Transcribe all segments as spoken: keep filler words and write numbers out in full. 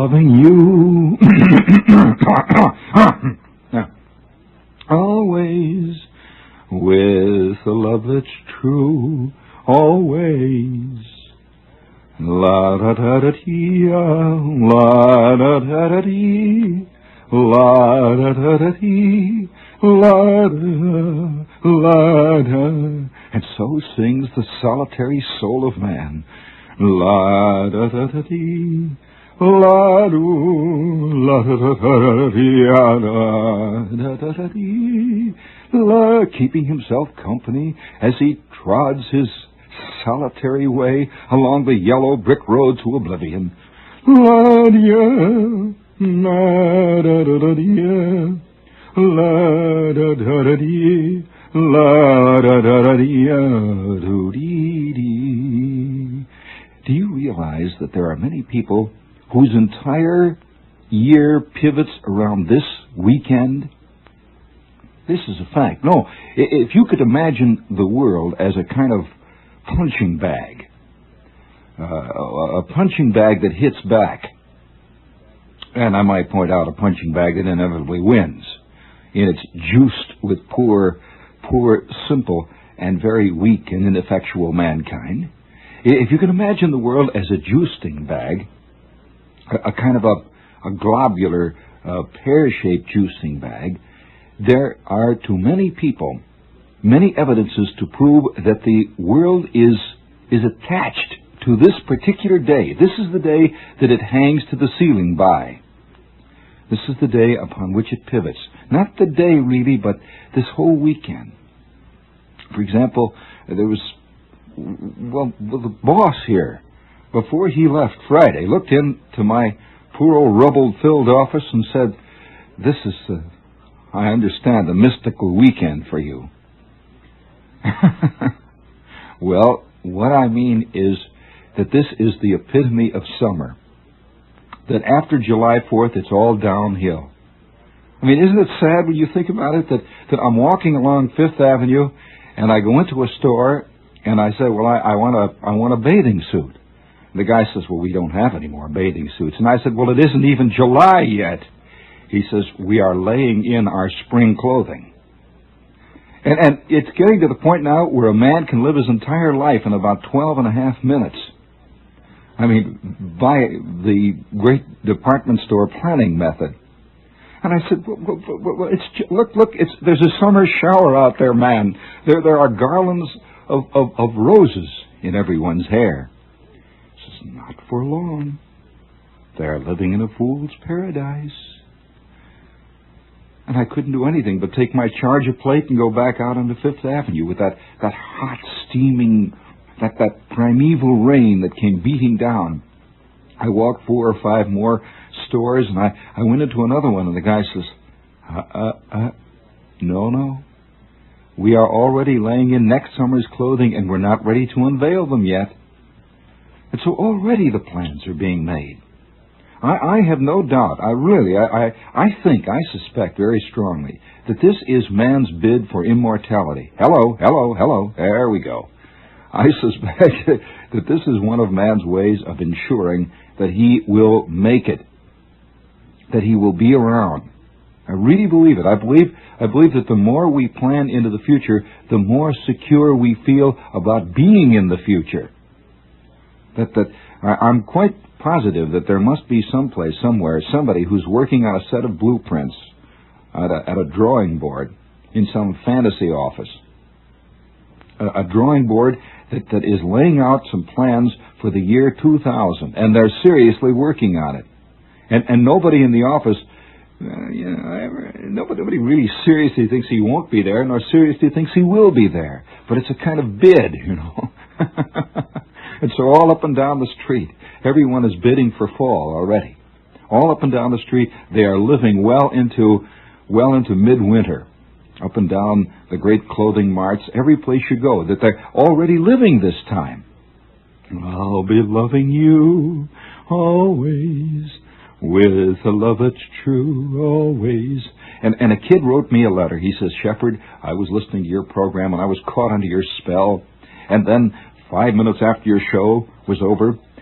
loving you. Always with a love that's true. Always. La da da da dee, la da da da dee, la da da da dee, la da, la da. And so sings the solitary soul of man. La da da da dee, la do, la da da da dee, la da da dee, la, keeping himself company as he trods his solitary way along the yellow brick road to oblivion. La dia, la da da da dia, la da da da dia, la da da da dia, do dee dee. Do you realize that there are many people whose entire year pivots around this weekend? This is a fact. No, if you could imagine the world as a kind of punching bag, uh, a punching bag that hits back, and I might point out a punching bag that inevitably wins, and it's juiced with poor, poor, simple, and very weak and ineffectual mankind. If you can imagine the world as a juicing bag, a, a kind of a, a globular, uh, pear-shaped juicing bag, there are to many people many evidences to prove that the world is is attached to this particular day. This is the day that it hangs to the ceiling by. This is the day upon which it pivots. Not the day, really, but this whole weekend. For example, there was, well, the boss here, before he left Friday, looked into my poor old rubble-filled office and said, "This is, uh, I understand, a mystical weekend for you." Well, what I mean is that this is the epitome of summer. That after July fourth, it's all downhill. I mean, isn't it sad when you think about it that, that I'm walking along Fifth Avenue and I go into a store and I say, well, I, I want a I want a bathing suit. And the guy says, well, we don't have any more bathing suits. And I said, well, it isn't even July yet. He says, we are laying in our spring clothing. And, and it's getting to the point now where a man can live his entire life in about twelve and a half minutes. I mean, by the great department store planning method. And I said, well, well, well, it's, look, look, it's, there's a summer shower out there, man. There, there are garlands of, of, of roses in everyone's hair. He says, not for long. They are living in a fool's paradise. And I couldn't do anything but take my charger plate and go back out onto Fifth Avenue with that, that hot, steaming, that, that primeval rain that came beating down. I walked four or five more stores, and I, I went into another one, and the guy says, uh, uh, uh, no, no. We are already laying in next summer's clothing, and we're not ready to unveil them yet. And so already the plans are being made. I, I have no doubt, I really, I, I, I think, I suspect very strongly that this is man's bid for immortality. Hello, hello, hello, there we go. I suspect that this is one of man's ways of ensuring that he will make it, that he will be around. I really believe it. I believe, I believe that the more we plan into the future, the more secure we feel about being in the future. That, that, I'm quite positive that there must be someplace, somewhere, somebody who's working on a set of blueprints at a, at a drawing board in some fantasy office. A, a drawing board that, that is laying out some plans for the year two thousand, and they're seriously working on it. And, and nobody in the office, uh, you know, nobody, nobody really seriously thinks he won't be there, nor seriously thinks he will be there. But it's a kind of bid, you know. And so all up and down the street, everyone is bidding for fall already. All up and down the street, they are living well into, well into midwinter. Up and down the great clothing marts, every place you go, that they're already living this time. I'll be loving you always, with a love that's true always. And, and a kid wrote me a letter. He says, Shepherd, I was listening to your program and I was caught under your spell. And then five minutes after your show was over,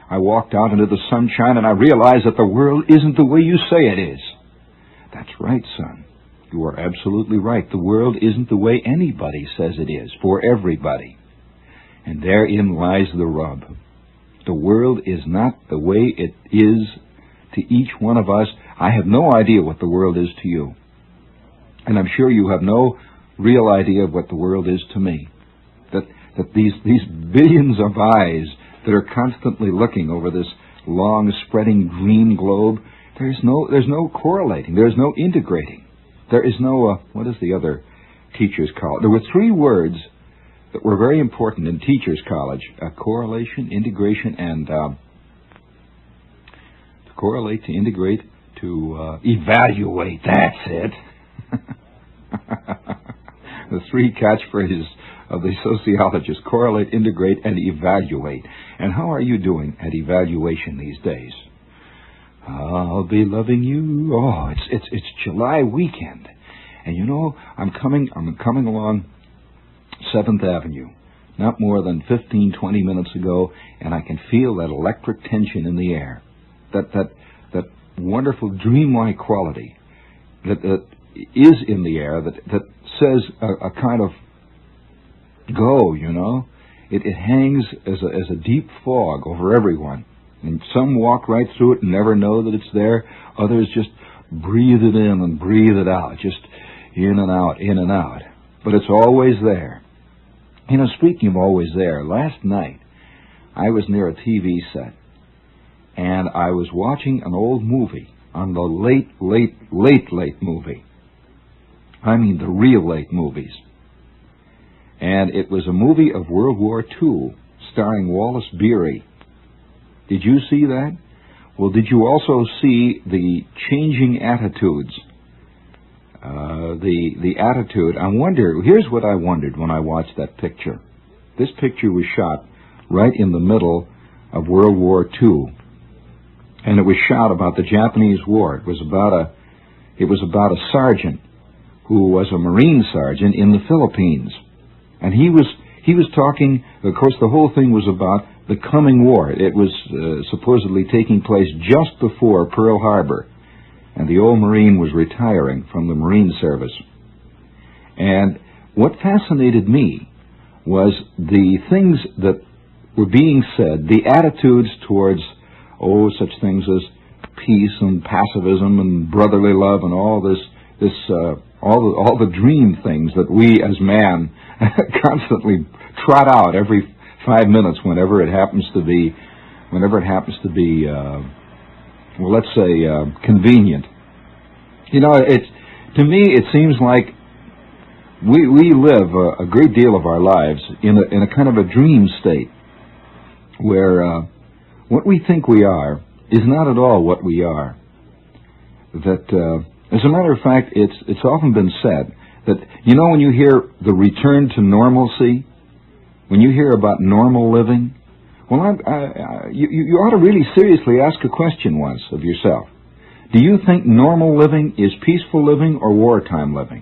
I walked out into the sunshine and I realized that the world isn't the way you say it is. That's right, son. You are absolutely right. The world isn't the way anybody says it is, for everybody. And therein lies the rub. The world is not the way it is to each one of us. I have no idea what the world is to you. And I'm sure you have no real idea of what the world is to me. That that these these billions of eyes that are constantly looking over this long spreading green globe, there's no there's no correlating, there's no integrating. There is no uh, what does the other teachers call it? There were three words that were very important in teachers' college: uh, correlation, integration, and uh, to correlate, to integrate, to uh, evaluate. That's it. The three catchphrases of the sociologists: correlate, integrate, and evaluate. And how are you doing at evaluation these days? I'll be loving you. Oh, it's it's it's July weekend, and you know I'm coming I'm coming along Seventh Avenue, not more than fifteen, twenty minutes ago, and I can feel that electric tension in the air, that that that wonderful dreamlike quality that that is in the air, that that says a, a kind of go, you know. It, it hangs as a, as a deep fog over everyone. And some walk right through it and never know that it's there. Others just breathe it in and breathe it out, just in and out, in and out. But it's always there. You know, speaking of always there, last night I was near a T V set, and I was watching an old movie, on the late, late, late, late movie. I mean the real late movies. And it was a movie of World War Two, starring Wallace Beery. Did you see that? Well, did you also see the changing attitudes? Uh, the the attitude. I wonder, here's what I wondered when I watched that picture. This picture was shot right in the middle of World War Two. And it was shot about the Japanese War. It was about a, it was about a sergeant who was a Marine sergeant in the Philippines. And he was, he was talking, of course the whole thing was about the coming war. It was uh, supposedly taking place just before Pearl Harbor. And the old Marine was retiring from the Marine service. And what fascinated me was the things that were being said, the attitudes towards, oh, such things as peace and pacifism and brotherly love and all this, this, uh, all the, all the dream things that we as man constantly trot out every five minutes whenever it happens to be, whenever it happens to be, uh, well, let's say, uh, convenient. You know, it's, to me, it seems like we we live a, a great deal of our lives in a in a kind of a dream state, where uh, what we think we are is not at all what we are. That, uh, as a matter of fact, it's it's often been said that, you know, when you hear the return to normalcy, when you hear about normal living, well, I, I, I, you, you ought to really seriously ask a question once of yourself. Do you think normal living is peaceful living or wartime living?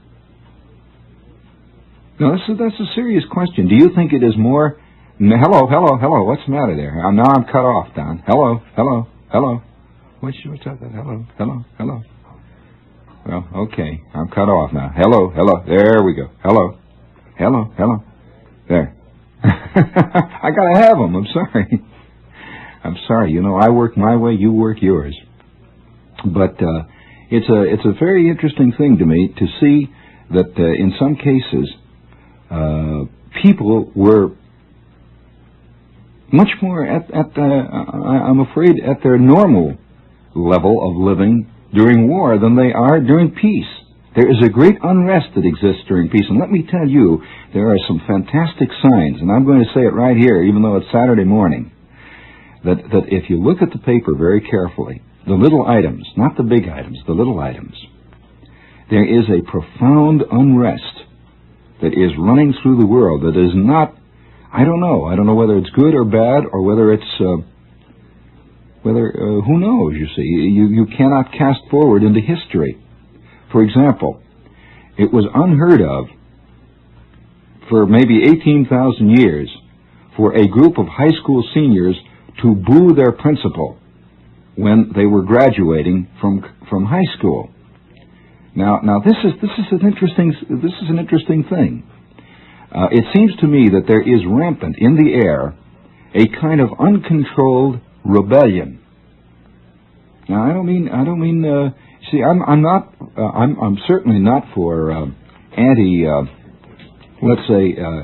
Now, that's a, that's a serious question. Do you think it is more... Hello, hello, hello, what's the matter there? Now I'm cut off, Don. Hello, hello, hello. What's, what's that? Hello, hello, hello. Well, okay, I'm cut off now. Hello, hello, there we go. Hello, hello, hello. There. I gotta have them, I'm sorry. I'm sorry, you know, I work my way, you work yours. But uh, it's a it's a very interesting thing to me to see that uh, in some cases uh, people were much more at, at the, I'm afraid, at their normal level of living during war than they are during peace. There is a great unrest that exists during peace, and let me tell you, there are some fantastic signs, and I'm going to say it right here, even though it's Saturday morning, that, that if you look at the paper very carefully, the little items, not the big items, the little items, there is a profound unrest that is running through the world that is not, I don't know, I don't know whether it's good or bad, or whether it's, uh, whether, uh, who knows, you see, you, you cannot cast forward into history. For example, it was unheard of for maybe eighteen thousand years for a group of high school seniors to boo their principal when they were graduating from from high school. Now, now this is this is an interesting this is an interesting thing. Uh, it seems to me that there is rampant in the air a kind of uncontrolled rebellion. Now, I don't mean I don't mean. Uh, see, I'm I'm not uh, I'm I'm certainly not for uh, anti. Uh, let's say uh,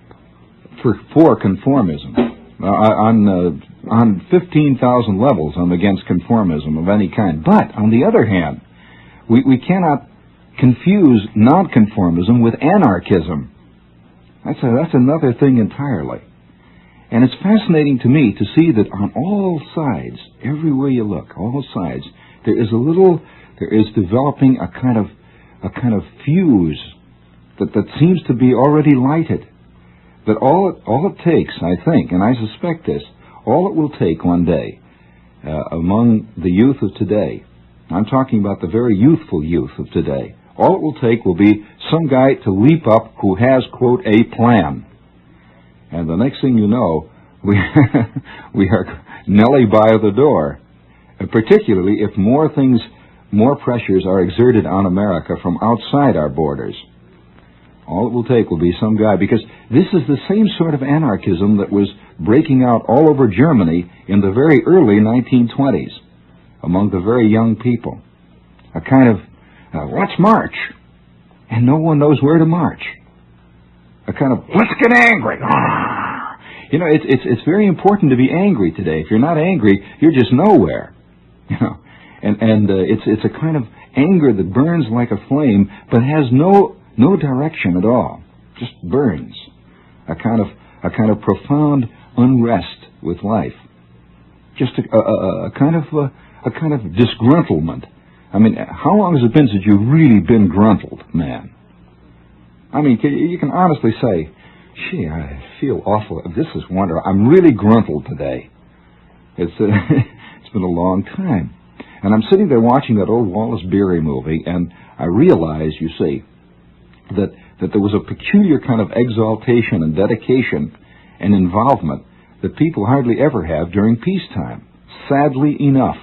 for for conformism. Uh, on uh, on fifteen thousand levels, I'm against conformism of any kind. But on the other hand, we we cannot confuse nonconformism with anarchism. That's a, that's another thing entirely. And it's fascinating to me to see that on all sides, everywhere you look, all sides, there is a little, there is developing a kind of, a kind of fuse that, that seems to be already lighted. That all it, all it takes, I think, and I suspect this, all it will take one day uh, among the youth of today, I'm talking about the very youthful youth of today, all it will take will be some guy to leap up who has, quote, a plan. And the next thing you know, we we are Nelly by the door. And particularly if more things, more pressures are exerted on America from outside our borders. All it will take will be some guy, because this is the same sort of anarchism that was breaking out all over Germany in the very early nineteen twenties, among the very young people. A kind of, uh, let's march, and no one knows where to march. A kind of, let's get angry. You know, it's it's it's very important to be angry today. If you're not angry, you're just nowhere. You know, and and uh, it's it's a kind of anger that burns like a flame, but has no no direction at all. Just burns. A kind of a kind of profound unrest with life. Just a, a, a kind of a, a kind of disgruntlement. I mean, how long has it been since you've really been gruntled, man? I mean, you can honestly say, gee, I feel awful. This is wonderful. I'm really gruntled today. It's uh, it's been a long time. And I'm sitting there watching that old Wallace Beery movie, and I realize, you see, that, that there was a peculiar kind of exaltation and dedication and involvement that people hardly ever have during peacetime. Sadly enough.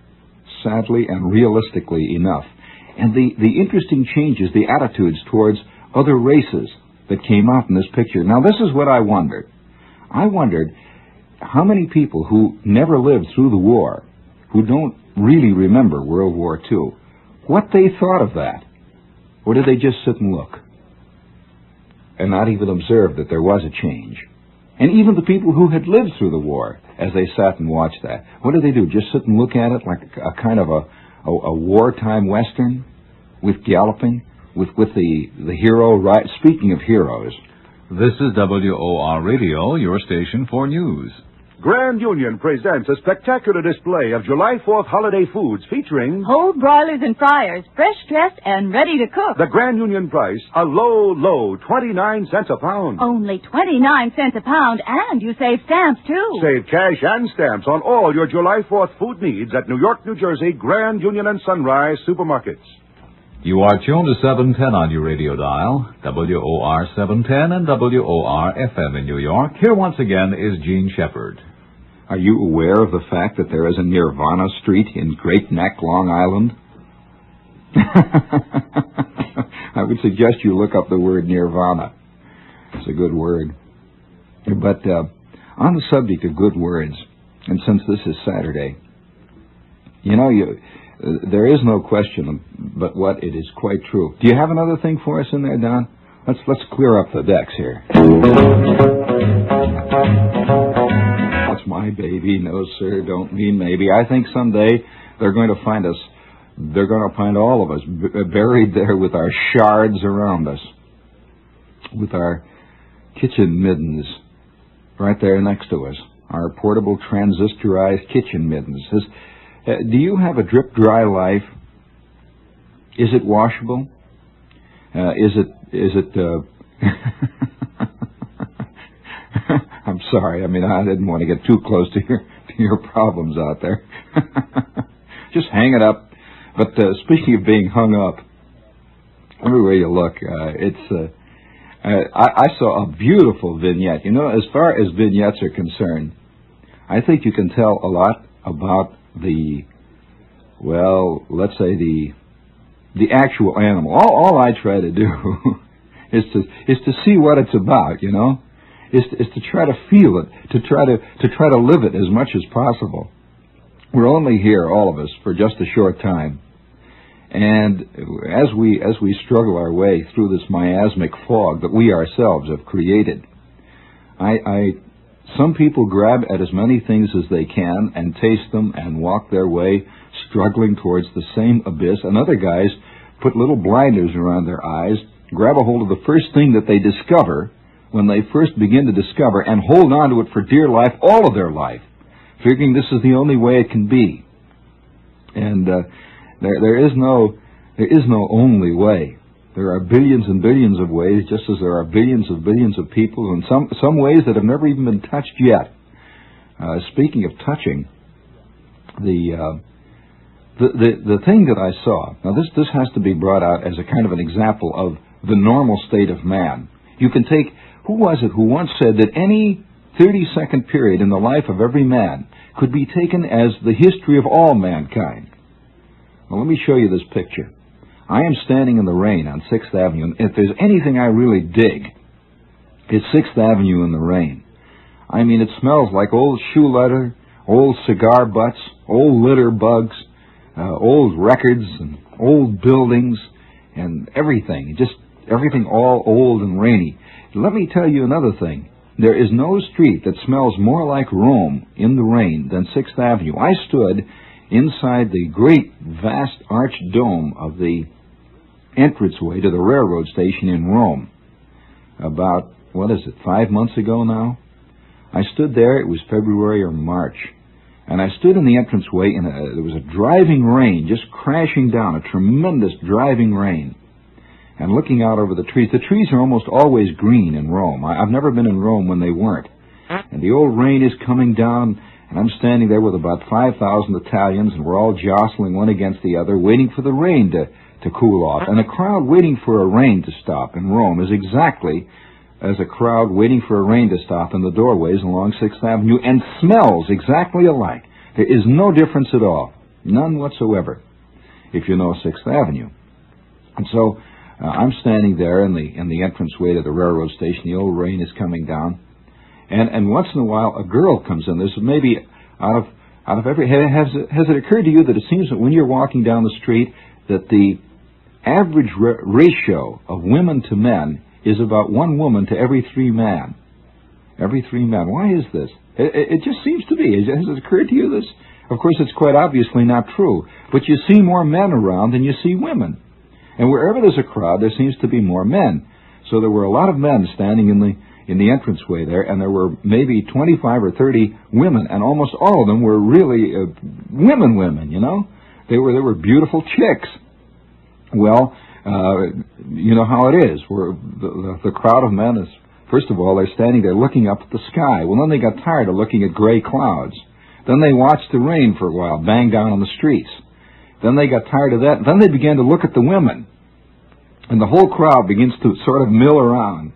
Sadly and realistically enough. And the, the interesting changes, the attitudes towards other races that came out in this picture. Now, this is what I wondered. I wondered how many people who never lived through the war, who don't really remember World War Two, what they thought of that. Or did they just sit and look and not even observe that there was a change? And even the people who had lived through the war, as they sat and watched that, what did they do? Just sit and look at it like a kind of a, a, a wartime western with galloping? With with the, the hero, right? Speaking of heroes. This is W O R Radio, your station for news. Grand Union presents a spectacular display of July fourth holiday foods featuring whole broilers and fryers, fresh dressed and ready to cook. The Grand Union price, a low, low twenty-nine cents a pound. Only twenty-nine cents a pound, and you save stamps, too. Save cash and stamps on all your July fourth food needs at New York, New Jersey, Grand Union and Sunrise supermarkets. You are tuned to seven ten on your radio dial, W O R seven ten and W O R F M in New York. Here once again is Gene Shepard. Are you aware of the fact that there is a Nirvana Street in Great Neck, Long Island? I would suggest you look up the word Nirvana. It's a good word. But uh, on the subject of good words, and since this is Saturday, you know, you... Uh, there is no question but what it is quite true. Do you have another thing for us in there, Don? Let's let's clear up the decks here. That's my baby. No, sir, don't mean maybe. I think someday they're going to find us, they're going to find all of us b- buried there with our shards around us, with our kitchen middens right there next to us, our portable transistorized kitchen middens. This, Uh, do you have a drip-dry life? Is it washable? Uh, is it, is it, uh... I'm sorry, I mean, I didn't want to get too close to your, to your problems out there. Just hang it up. But uh, speaking of being hung up, everywhere you look, uh, it's, uh, uh, I, I saw a beautiful vignette. You know, as far as vignettes are concerned, I think you can tell a lot about the, well, let's say the the actual animal. All, all I try to do is to is to see what it's about, you know, is to, is to try to feel it, to try to to try to live it as much as possible. We're only here, all of us, for just a short time, and as we as we struggle our way through this miasmic fog that we ourselves have created, I. I Some people grab at as many things as they can and taste them and walk their way, struggling towards the same abyss. And other guys put little blinders around their eyes, grab a hold of the first thing that they discover when they first begin to discover, and hold on to it for dear life all of their life, figuring this is the only way it can be. And uh, there, there is no, there is no only way. There are billions and billions of ways, just as there are billions of billions of people, and some some ways that have never even been touched yet. Uh, speaking of touching, the, uh, the the the thing that I saw, now this this has to be brought out as a kind of an example of the normal state of man. You can take, who was it who once said that any thirty-second period in the life of every man could be taken as the history of all mankind? Well, let me show you this picture. I am standing in the rain on sixth Avenue, and if there's anything I really dig, it's sixth Avenue in the rain. I mean, it smells like old shoe leather, old cigar butts, old litter bugs, uh, old records, and old buildings, and everything. Just everything all old and rainy. Let me tell you another thing. There is no street that smells more like Rome in the rain than sixth Avenue. I stood inside the great, vast arched dome of the entranceway to the railroad station in Rome about, what is it, five months ago now? I stood there, it was February or March, and I stood in the entranceway, and a, there was a driving rain just crashing down, a tremendous driving rain, and looking out over the trees. The trees are almost always green in Rome. I, I've never been in Rome when they weren't. And the old rain is coming down, and I'm standing there with about five thousand Italians, and we're all jostling one against the other, waiting for the rain to, to cool off. And a crowd waiting for a rain to stop in Rome is exactly as a crowd waiting for a rain to stop in the doorways along sixth Avenue, and smells exactly alike. There is no difference at all, none whatsoever, if you know sixth Avenue. And so uh, I'm standing there in the in the entranceway to the railroad station. The old rain is coming down. And and once in a while, a girl comes in. This is maybe out of out of every. Has it, has it occurred to you that it seems that when you're walking down the street, that the average ra- ratio of women to men is about one woman to every three men? Every three men. Why is this? It, it, it just seems to be. Has it occurred to you this? Of course, it's quite obviously not true. But you see more men around than you see women. And wherever there's a crowd, there seems to be more men. So there were a lot of men standing in the in the entranceway there, and there were maybe twenty-five or thirty women, and almost all of them were really uh, women women, you know? They were they were beautiful chicks. Well, uh, you know how it is. Where the, the, the crowd of men is, first of all, they're standing there looking up at the sky. Well, then they got tired of looking at gray clouds. Then they watched the rain for a while bang down on the streets. Then they got tired of that. Then they began to look at the women. And the whole crowd begins to sort of mill around.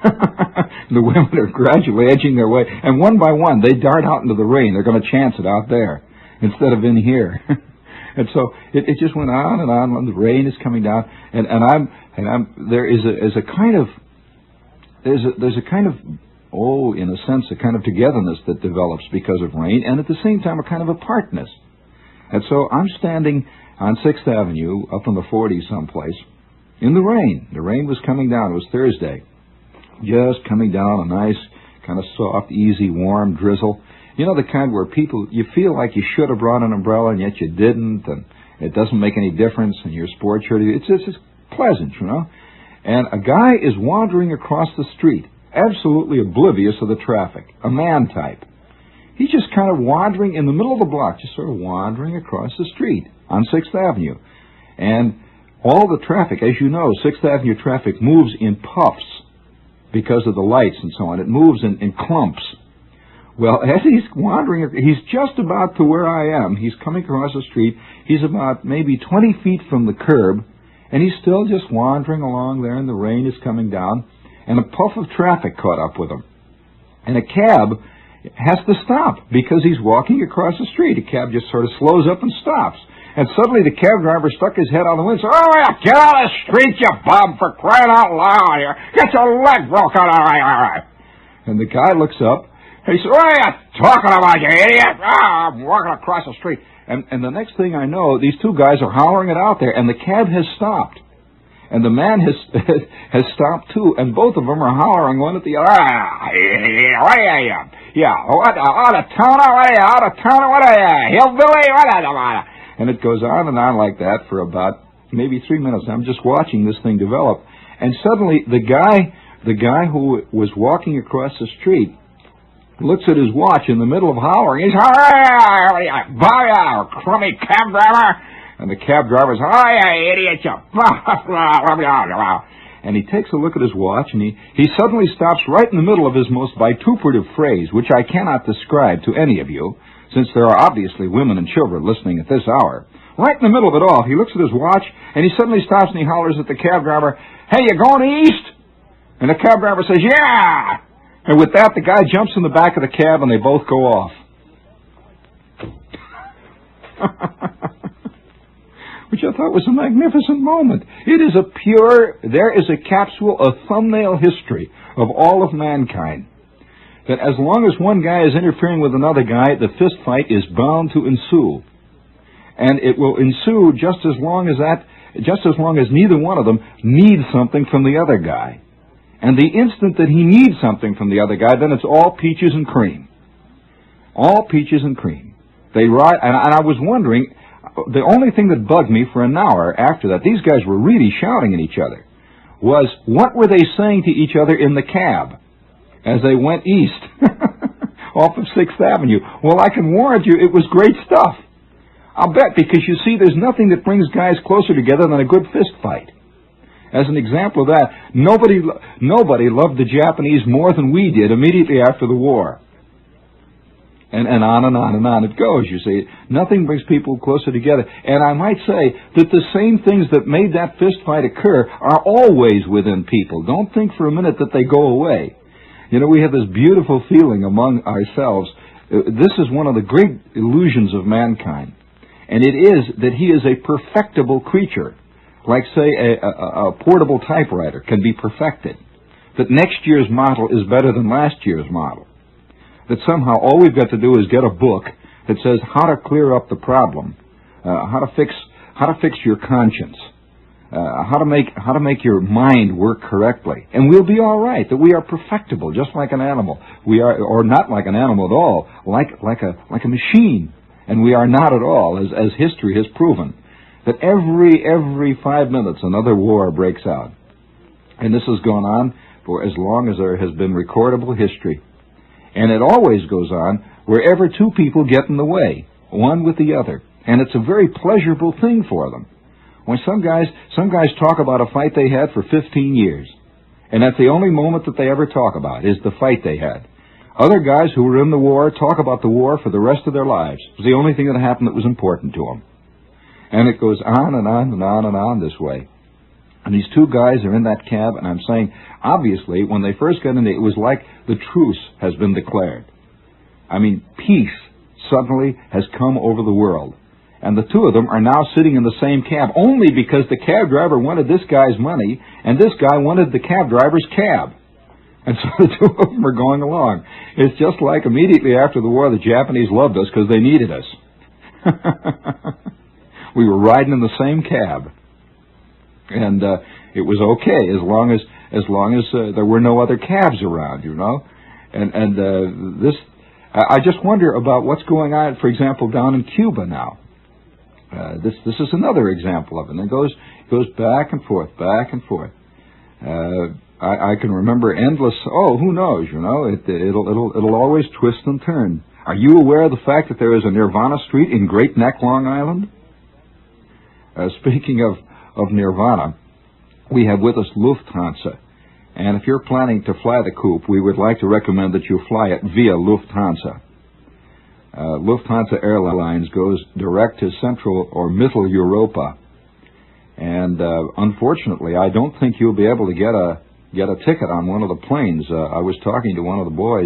The women are gradually edging their way, and one by one they dart out into the rain. They're going to chance it out there instead of in here. And so it, it just went on and on. And the rain is coming down, and, and I'm and I'm there is a is a kind of there's a there's a kind of oh in a sense a kind of togetherness that develops because of rain, and at the same time a kind of apartness. And so I'm standing on sixth Avenue up in the forties someplace in the rain. The rain was coming down. It was Thursday. Just coming down, a nice, kind of soft, easy, warm drizzle. You know, the kind where people, you feel like you should have brought an umbrella and yet you didn't, and it doesn't make any difference, and your sports shirt, it's just it's pleasant, you know. And a guy is wandering across the street, absolutely oblivious of the traffic, a man type. He's just kind of wandering in the middle of the block, just sort of wandering across the street on sixth Avenue. And all the traffic, as you know, sixth Avenue traffic moves in puffs, because of the lights and so on. It moves in, in clumps. Well, as he's wandering, he's just about to where I am. He's coming across the street. He's about maybe twenty feet from the curb, and he's still just wandering along there, and the rain is coming down, and a puff of traffic caught up with him. And a cab has to stop because he's walking across the street. A cab just sort of slows up and stops. And suddenly the cab driver stuck his head out the window and said, "Oh, yeah, get out of the street, you bum, for crying out loud here. Get your leg broken, all right, all right." And the guy looks up. He said, "What are you talking about, you idiot? Ah, I'm walking across the street." And, and the next thing I know, these two guys are hollering it out there, and the cab has stopped. And the man has has stopped, too, and both of them are hollering one at the other. "Ah, what are you? Yeah, what, out of town, what are you? Out of town, what are you? Hillbilly, what are you?" And it goes on and on like that for about maybe three minutes. I'm just watching this thing develop. And suddenly the guy, the guy who was walking across the street looks at his watch in the middle of hollering. He's, "Hey, you crummy cab driver." And the cab driver's, "Oh, you idiot, you." And he takes a look at his watch, and he, he suddenly stops right in the middle of his most vituperative phrase, which I cannot describe to any of you, since there are obviously women and children listening at this hour. Right in the middle of it all, he looks at his watch, and he suddenly stops and he hollers at the cab driver, "Hey, you going east?" And the cab driver says, "Yeah." And with that, the guy jumps in the back of the cab, and they both go off. Which I thought was a magnificent moment. It is a pure, there is a capsule, a thumbnail history of all of mankind. That as long as one guy is interfering with another guy, the fist fight is bound to ensue. And it will ensue just as long as that, just as long as neither one of them needs something from the other guy. And the instant that he needs something from the other guy, then it's all peaches and cream. All peaches and cream. They ride, and I was wondering, the only thing that bugged me for an hour after that, these guys were really shouting at each other, was what were they saying to each other in the cab as they went east off of sixth Avenue? Well, I can warrant you, it was great stuff. I'll bet, because you see, there's nothing that brings guys closer together than a good fist fight. As an example of that, nobody, nobody loved the Japanese more than we did immediately after the war. And, and on and on and on it goes, you see. Nothing brings people closer together. And I might say that the same things that made that fist fight occur are always within people. Don't think for a minute that they go away. You know, we have this beautiful feeling among ourselves. This is one of the great illusions of mankind. And it is that he is a perfectible creature. Like, say, a, a, a portable typewriter can be perfected. That next year's model is better than last year's model. That somehow all we've got to do is get a book that says how to clear up the problem, uh, how to fix how to fix your conscience, uh, how to make how to make your mind work correctly, and we'll be all right. That we are perfectible, just like an animal. We are, or not like an animal at all, like like a like a machine, and we are not at all, as as history has proven. That every every five minutes another war breaks out, and this has gone on for as long as there has been recordable history. And it always goes on wherever two people get in the way, one with the other. And it's a very pleasurable thing for them. When some guys, some guys talk about a fight they had for fifteen years, and that's the only moment that they ever talk about, is the fight they had. Other guys who were in the war talk about the war for the rest of their lives. It was the only thing that happened that was important to them. And it goes on and on and on and on this way. And these two guys are in that cab, and I'm saying, obviously, when they first got in it, it was like the truce has been declared. I mean, peace suddenly has come over the world. And the two of them are now sitting in the same cab, only because the cab driver wanted this guy's money, and this guy wanted the cab driver's cab. And so the two of them are going along. It's just like immediately after the war, the Japanese loved us because they needed us. We were riding in the same cab. And uh, it was okay as long as as long as uh, there were no other cabs around, you know. And and uh, this, I just wonder about what's going on, for example, down in Cuba now. Uh, this this is another example of it. And it goes goes back and forth, back and forth. Uh, I, I can remember endless. Oh, who knows? You know, it, it'll it'll it'll always twist and turn. Are you aware of the fact that there is a Nirvana Street in Great Neck, Long Island? Uh, speaking of. of Nirvana, we have with us Lufthansa. And if you're planning to fly the coop, we would like to recommend that you fly it via Lufthansa. Uh, Lufthansa Airlines goes direct to Central or Middle Europa. And uh, unfortunately, I don't think you'll be able to get a get a ticket on one of the planes. Uh, I was talking to one of the boys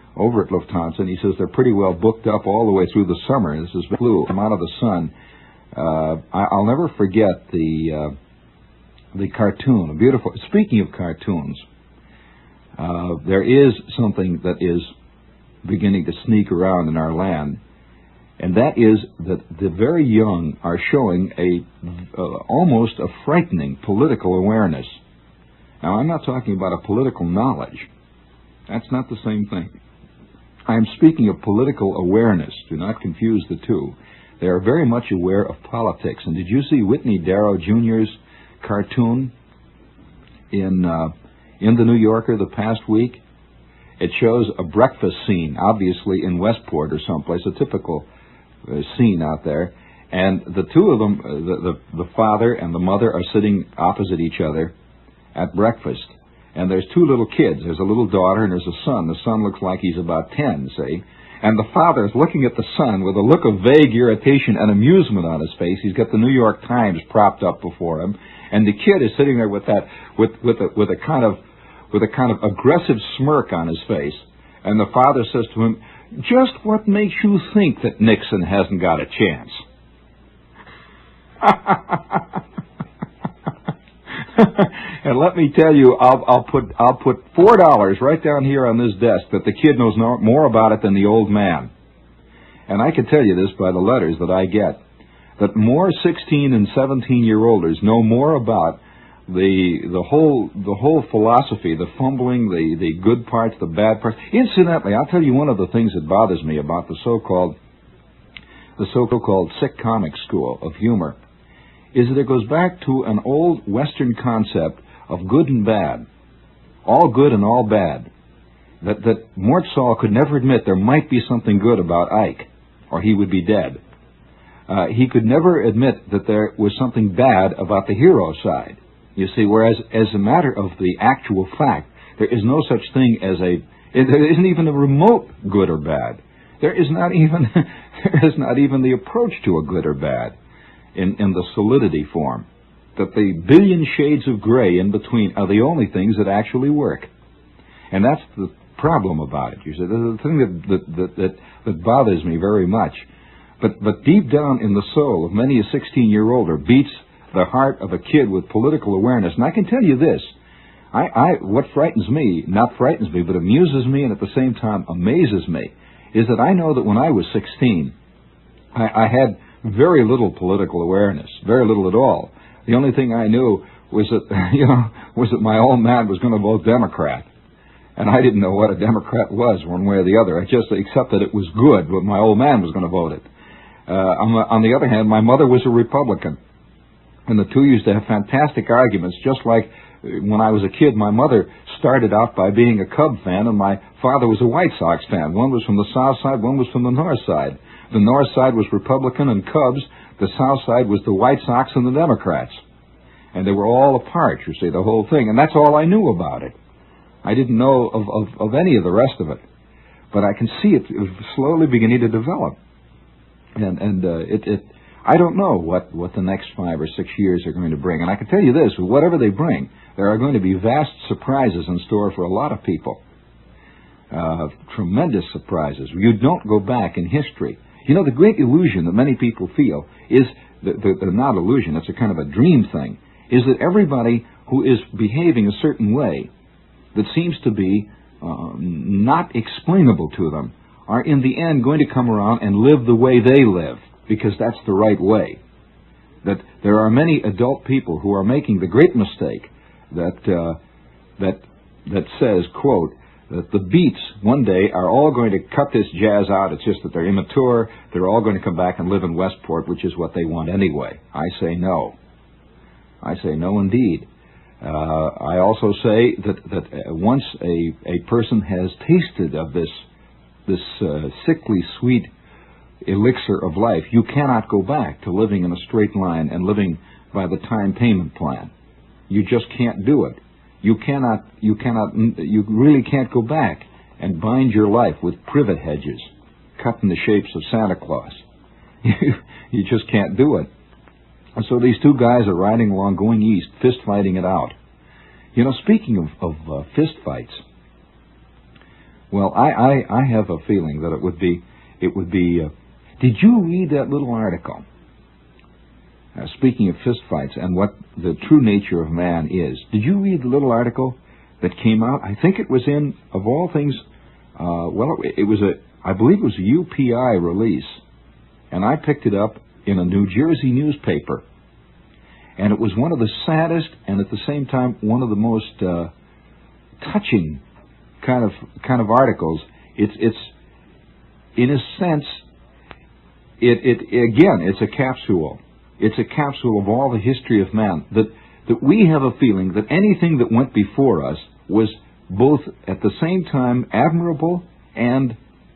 over at Lufthansa, and he says they're pretty well booked up all the way through the summer. This is flu. Come out of the sun. Uh, I, I'll never forget the uh, the cartoon. A beautiful. Speaking of cartoons, uh, there is something that is beginning to sneak around in our land, and that is that the very young are showing a uh, almost a frightening political awareness. Now, I'm not talking about a political knowledge. That's not the same thing. I'm speaking of political awareness. Do not confuse the two. They are very much aware of politics. And did you see Whitney Darrow Junior's cartoon in uh, in the New Yorker the past week? It shows a breakfast scene, obviously in Westport or someplace, a typical uh, scene out there. And the two of them, uh, the, the the father and the mother, are sitting opposite each other at breakfast. And there's two little kids. There's a little daughter and there's a son. The son looks like he's about ten, see? And the father is looking at the son with a look of vague irritation and amusement on his face. He's got the New York Times propped up before him. And the kid is sitting there with that, with, with a, with a kind of, with a kind of aggressive smirk on his face. And the father says to him, "Just what makes you think that Nixon hasn't got a chance?" And let me tell you, I'll, I'll put I'll put four dollars right down here on this desk that the kid knows no, more about it than the old man. And I can tell you this by the letters that I get, that more sixteen and seventeen year olders know more about the the whole the whole philosophy, the fumbling, the the good parts, the bad parts. Incidentally, I'll tell you one of the things that bothers me about the so-called the so-called sick comic school of humor is that it goes back to an old Western concept of good and bad, all good and all bad. That that Mort Saul could never admit there might be something good about Ike, or he would be dead. Uh, he could never admit that there was something bad about the hero side. You see, whereas as a matter of the actual fact, there is no such thing as a, there isn't even a remote good or bad. There is not even, there is not even the approach to a good or bad in, in the solidity form. That the billion shades of gray in between are the only things that actually work. And that's the problem about it. You see, the thing that, that, that, that, that bothers me very much. But, but deep down in the soul of many a sixteen-year-older beats the heart of a kid with political awareness. And I can tell you this, I, I, what frightens me, not frightens me, but amuses me and at the same time amazes me, is that I know that when I was sixteen, I, I had very little political awareness, very little at all. The only thing I knew was that, you know, was that my old man was going to vote Democrat. And I didn't know what a Democrat was one way or the other. I just accepted it was good, but my old man was going to vote it. Uh, on, the, on the other hand, my mother was a Republican. And the two used to have fantastic arguments, just like when I was a kid, my mother started out by being a Cub fan, and my father was a White Sox fan. One was from the South Side, one was from the North Side. The North Side was Republican and Cubs. The South Side was the White Sox and the Democrats. And they were all apart, you see, the whole thing. And that's all I knew about it. I didn't know of, of, of any of the rest of it. But I can see it, it was slowly beginning to develop. And, and uh, it... it I don't know what, what the next five or six years are going to bring. And I can tell you this, whatever they bring, there are going to be vast surprises in store for a lot of people. Uh, tremendous surprises. You don't go back in history. You know, the great illusion that many people feel is, the, the, the, not illusion, it's a kind of a dream thing, is that everybody who is behaving a certain way that seems to be uh, not explainable to them are in the end going to come around and live the way they live. Because that's the right way. That there are many adult people who are making the great mistake that uh, that that says, quote, that the Beats one day are all going to cut this jazz out. It's just that they're immature. They're all going to come back and live in Westport, which is what they want anyway. I say no. I say no indeed. Uh, I also say that that once a a person has tasted of this this uh, sickly sweet elixir of life, you cannot go back to living in a straight line and living by the time payment plan. You just can't do it. You cannot, you cannot, you really can't go back and bind your life with privet hedges cut in the shapes of Santa Claus. You just can't do it. And so these two guys are riding along, going east, fist fighting it out. You know, speaking of, of uh, fist fights, Well, I, I, I have a feeling that it would be, it would be, uh, did you read that little article? Uh, speaking of fistfights and what the true nature of man is, did you read the little article that came out? I think it was in, of all things, uh, well, it, it was a, I believe it was a U P I release, and I picked it up in a New Jersey newspaper, and it was one of the saddest and at the same time one of the most uh, touching kind of kind of articles. It's it's in a sense, it it again, it's a capsule. It's a capsule of all the history of man. That that we have a feeling that anything that went before us was both at the same time admirable and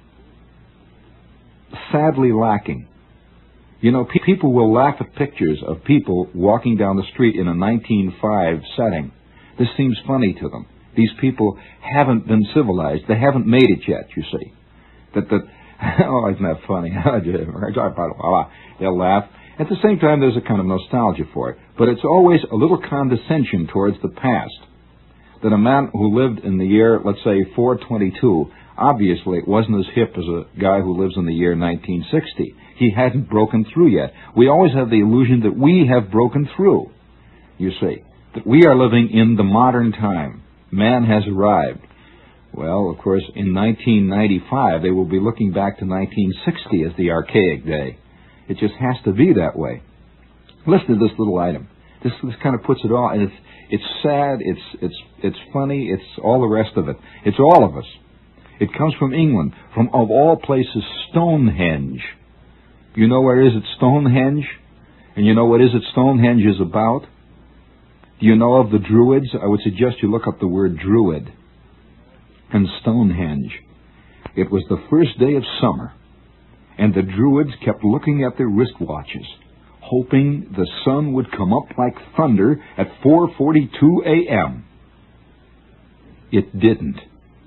sadly lacking. You know, pe- people will laugh at pictures of people walking down the street in a nineteen oh five setting. This seems funny to them. These people haven't been civilized. They haven't made it yet, you see. That, that, oh, isn't that funny? They'll laugh. At the same time, there's a kind of nostalgia for it. But it's always a little condescension towards the past. That a man who lived in the year, let's say, four twenty-two, obviously it wasn't as hip as a guy who lives in the year nineteen sixty. He hadn't broken through yet. We always have the illusion that we have broken through, you see. That we are living in the modern time. Man has arrived. Well, of course, in nineteen ninety-five, they will be looking back to nineteen sixty as the archaic day. It just has to be that way. Listen to this little item. This, this kind of puts it all, and it's, it's sad, it's, it's, it's funny, it's all the rest of it. It's all of us. It comes from England, from, of all places, Stonehenge. You know where is it, Stonehenge? And you know what is it Stonehenge is about? Do you know of the Druids? I would suggest you look up the word Druid and Stonehenge. It was the first day of summer, and the Druids kept looking at their wristwatches, hoping the sun would come up like thunder at four forty-two a.m. It didn't.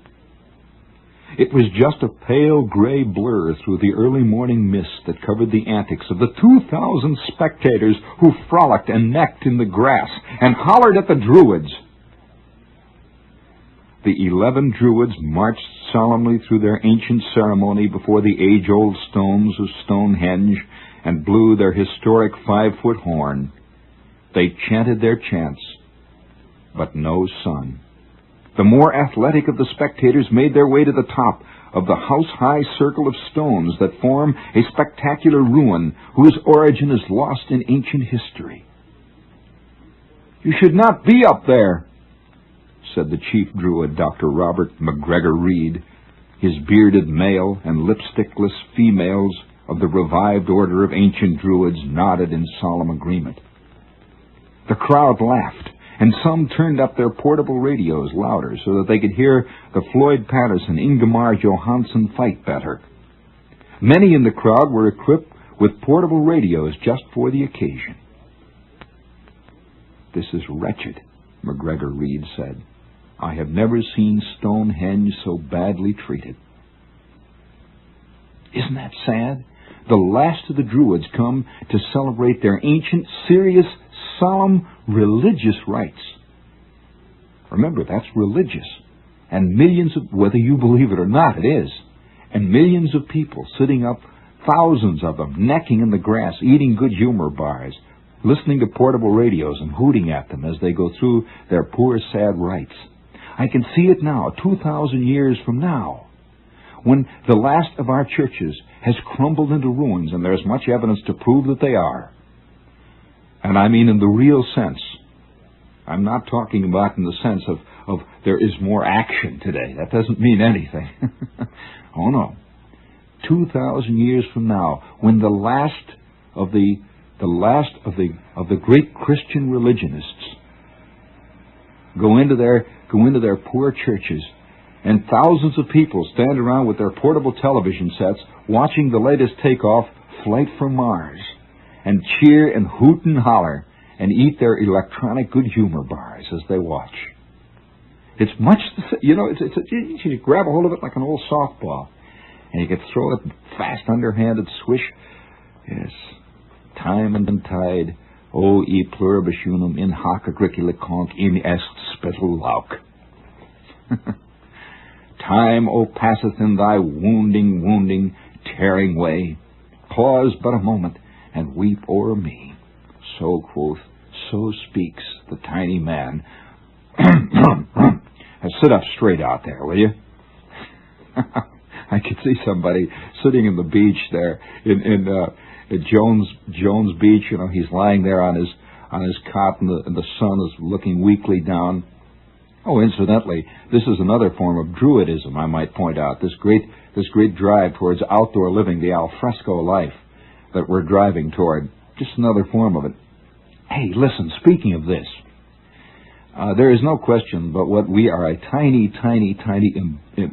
It was just a pale gray blur through the early morning mist that covered the antics of the two thousand spectators who frolicked and necked in the grass and hollered at the Druids. The eleven Druids marched solemnly through their ancient ceremony before the age-old stones of Stonehenge and blew their historic five-foot horn. They chanted their chants, but no sun. The more athletic of the spectators made their way to the top of the house-high circle of stones that form a spectacular ruin whose origin is lost in ancient history. "You should not be up there," said the chief Druid, Doctor Robert McGregor Reed. His bearded male and lipstickless females of the revived order of ancient Druids nodded in solemn agreement. The crowd laughed, and some turned up their portable radios louder so that they could hear the Floyd Patterson Ingemar Johansson fight better. Many in the crowd were equipped with portable radios just for the occasion. "This is wretched," McGregor Reed said. "I have never seen Stonehenge so badly treated." Isn't that sad? The last of the Druids come to celebrate their ancient, serious, solemn, religious rites. Remember, that's religious. And millions of, whether you believe it or not, it is. And millions of people sitting up, thousands of them, necking in the grass, eating good humor bars, listening to portable radios and hooting at them as they go through their poor, sad rites. I can see it now, two thousand years from now, when the last of our churches has crumbled into ruins, and there's much evidence to prove that they are. And I mean in the real sense. I'm not talking about in the sense of, of there is more action today. That doesn't mean anything. Oh no. Two thousand years from now, when the last of the the last of the of the great Christian religionists go into their go into their poor churches, and thousands of people stand around with their portable television sets watching the latest takeoff, Flight for Mars, and cheer and hoot and holler and eat their electronic good humor bars as they watch. It's much, you know, it's, it's, it's, you grab a hold of it like an old softball, and you can throw it fast, underhanded swish. Yes, time and tide, o e pluribus unum in hoc agricula conc in est spetul lauc. Time, O, passeth in thy wounding, wounding, tearing way. Pause but a moment, and weep o'er me. So quoth, so speaks the tiny man. Sit up straight out there, will you? I could see somebody sitting in the beach there in, in uh, at Jones Jones Beach. You know, he's lying there on his on his cot, and the, and the sun is looking weakly down. Oh, incidentally, this is another form of Druidism, I might point out. This great this great drive towards outdoor living, the alfresco life that we're driving toward. Just another form of it. Hey, listen, speaking of this, uh, there is no question but what we are a tiny, tiny, tiny em, em,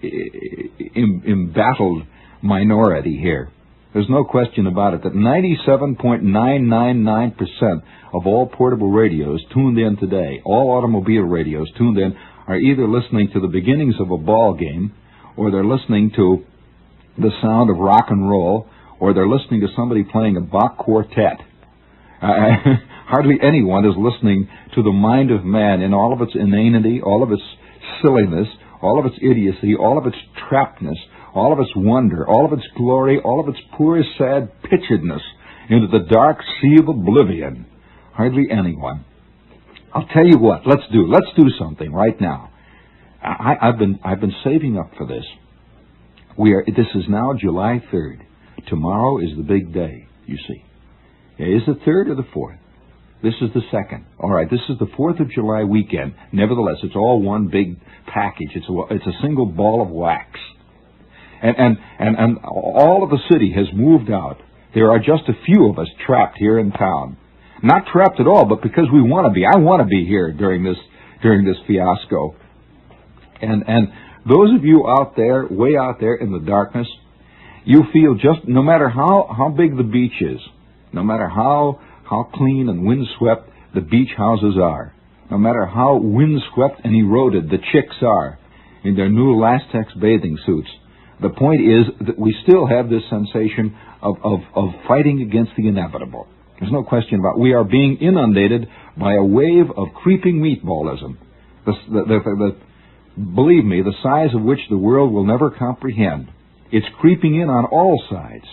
em, embattled minority here. There's no question about it that ninety-seven point nine nine nine percent of all portable radios tuned in today, all automobile radios tuned in, are either listening to the beginnings of a ball game, or they're listening to the sound of rock and roll, or they're listening to somebody playing a Bach quartet. Uh, hardly anyone is listening to the mind of man in all of its inanity, all of its silliness, all of its idiocy, all of its trappedness, all of its wonder, all of its glory, all of its poor, sad pitchedness into the dark sea of oblivion. Hardly anyone. I'll tell you what, let's do, let's do something right now. I, I've been, I've been saving up for this. We are, this is now July third. Tomorrow is the big day, you see. Is the third or the fourth? This is the second. All right, this is the fourth of July weekend. Nevertheless, it's all one big package. It's a, it's a single ball of wax. And, and, and, and all of the city has moved out. There are just a few of us trapped here in town. Not trapped at all, but because we want to be. I want to be here during this, during this fiasco. And, and those of you out there, way out there in the darkness, you feel just, no matter how, how big the beach is, no matter how, how clean and windswept the beach houses are, no matter how windswept and eroded the chicks are in their new latex bathing suits, the point is that we still have this sensation of, of, of fighting against the inevitable. There's no question about it. We are being inundated by a wave of creeping meatballism. The, the, the, the, believe me, the size of which the world will never comprehend. It's creeping in on all sides.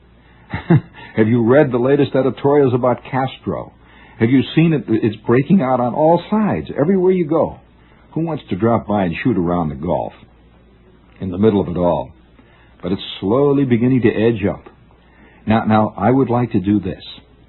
Have you read the latest editorials about Castro? Have you seen it? It's breaking out on all sides, everywhere you go. Who wants to drop by and shoot around the Gulf in the middle of it all? But it's slowly beginning to edge up. Now, now, I would like to do this.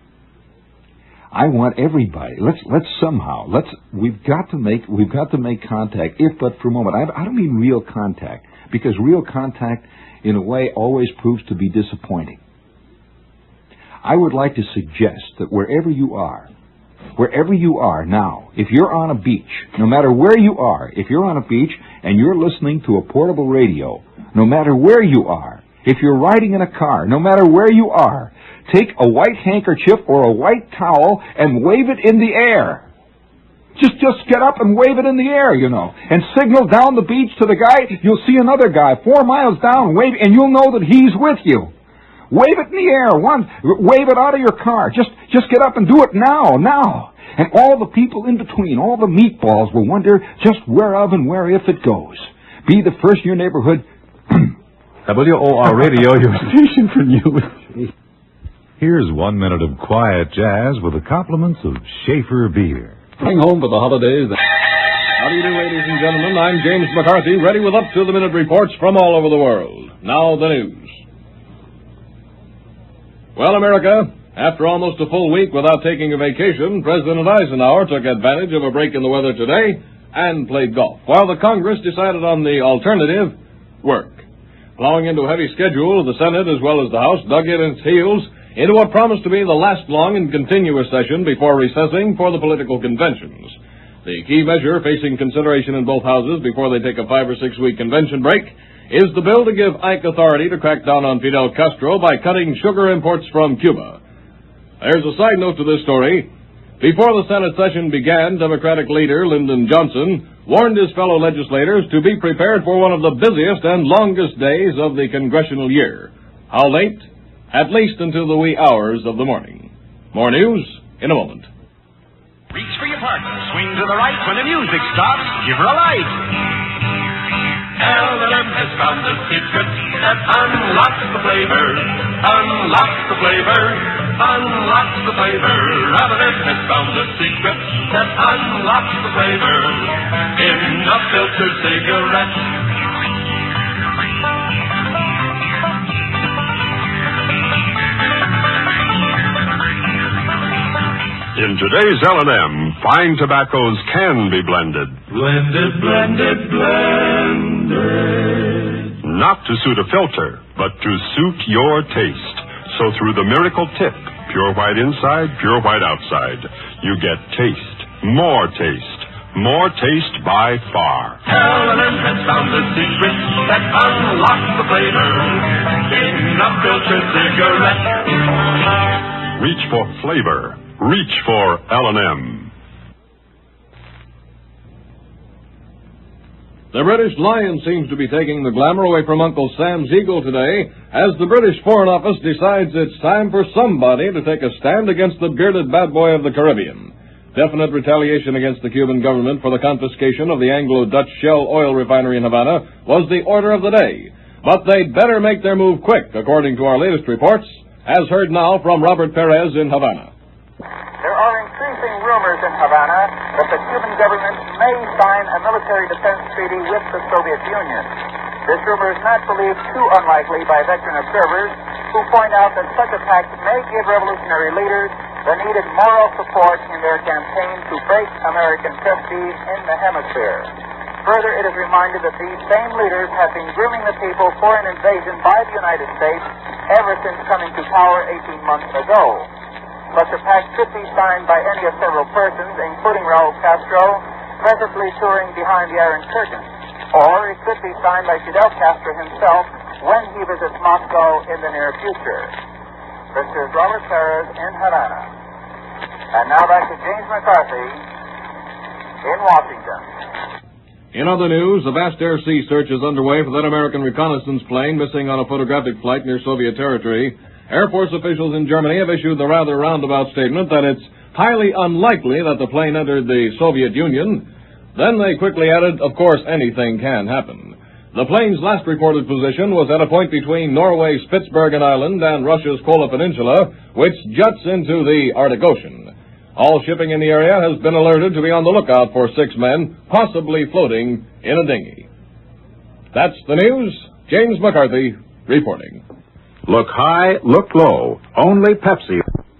I want everybody. Let's let's somehow let's. We've got to make we've got to make contact, if but for a moment. I, I don't mean real contact, because real contact, in a way, always proves to be disappointing. I would like to suggest that wherever you are, wherever you are now, if you're on a beach, no matter where you are, if you're on a beach and you're listening to a portable radio, no matter where you are, if you're riding in a car, no matter where you are, take a white handkerchief or a white towel and wave it in the air. Just just get up and wave it in the air, you know, and signal down the beach to the guy. You'll see another guy four miles down, wave, and you'll know that he's with you. Wave it in the air. One, wave it out of your car. Just just get up and do it now, now. And all the people in between, all the meatballs will wonder just whereof and where if it goes. Be the first in your neighborhood. W O R Radio, your station for news. Here's one minute of quiet jazz with the compliments of Schaefer Beer. Coming home for the holidays. How do you do, ladies and gentlemen? I'm James McCarthy, ready with up-to-the-minute reports from all over the world. Now the news. Well, America, after almost a full week without taking a vacation, President Eisenhower took advantage of a break in the weather today and played golf, while the Congress decided on the alternative, work. Plowing into a heavy schedule, the Senate, as well as the House, dug in its heels into what promised to be the last long and continuous session before recessing for the political conventions. The key measure facing consideration in both houses before they take a five or six week convention break is the bill to give Ike authority to crack down on Fidel Castro by cutting sugar imports from Cuba. There's a side note to this story. Before the Senate session began, Democratic leader Lyndon Johnson warned his fellow legislators to be prepared for one of the busiest and longest days of the congressional year. How late? At least until the wee hours of the morning. More news in a moment. Reach for your partner. Swing to the right when the music stops. Give her a light. L and M has found the secret that unlocks the flavor, unlocks the flavor, unlocks the flavor. L and M has found the secret that unlocks the flavor in a filtered cigarette. In today's L and M, fine tobaccos can be blended. Blended, blended, blended. Not to suit a filter, but to suit your taste. So through the miracle tip, pure white inside, pure white outside, you get taste, more taste, more taste by far. L and M has found the secret that unlocks the flavor in a filtered cigarette. Reach for flavor. Reach for L and M. The British Lion seems to be taking the glamour away from Uncle Sam's eagle today, as the British Foreign Office decides it's time for somebody to take a stand against the bearded bad boy of the Caribbean. Definite retaliation against the Cuban government for the confiscation of the Anglo-Dutch Shell oil refinery in Havana was the order of the day. But they'd better make their move quick, according to our latest reports, as heard now from Robert Perez in Havana. There are increasing rumors in Havana that the Cuban government may sign a military defense treaty with the Soviet Union. This rumor is not believed too unlikely by veteran observers who point out that such a pact may give revolutionary leaders the needed moral support in their campaign to break American prestige in the hemisphere. Further, it is reminded that these same leaders have been grooming the people for an invasion by the United States ever since coming to power eighteen months ago. But the pact could be signed by any of several persons, including Raul Castro, presently touring behind the Iron Curtain. Or it could be signed by Fidel Castro himself when he visits Moscow in the near future. This is Robert Perez in Havana. And now back to James McCarthy in Washington. In other news, a vast air sea search is underway for that American reconnaissance plane missing on a photographic flight near Soviet territory. Air Force officials in Germany have issued the rather roundabout statement that it's highly unlikely that the plane entered the Soviet Union. Then they quickly added, of course, anything can happen. The plane's last reported position was at a point between Norway's Spitsbergen Island and Russia's Kola Peninsula, which juts into the Arctic Ocean. All shipping in the area has been alerted to be on the lookout for six men, possibly floating in a dinghy. That's the news. James McCarthy reporting. Look high, look low. Only Pepsi.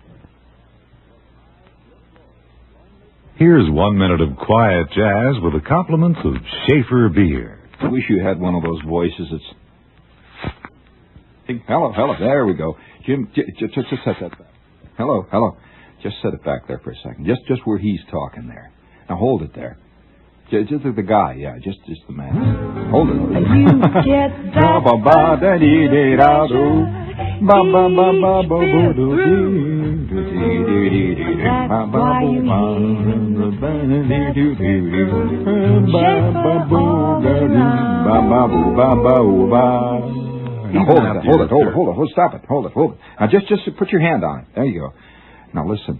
Here's one minute of quiet jazz with the compliments of Schaefer Beer. I wish you had one of those voices that's... Hey, hello, hello, there we go. Jim, j- j- just, just set that back. Hello, hello. Just set it back there for a second. Just just where he's talking there. Now hold it there. Just, just the guy, yeah, just just the man. Hold it. You get that Now hold it, hold it, hold it, hold it, hold it, stop it, hold it, hold it. Now just just put your hand on it. There you go. Now listen.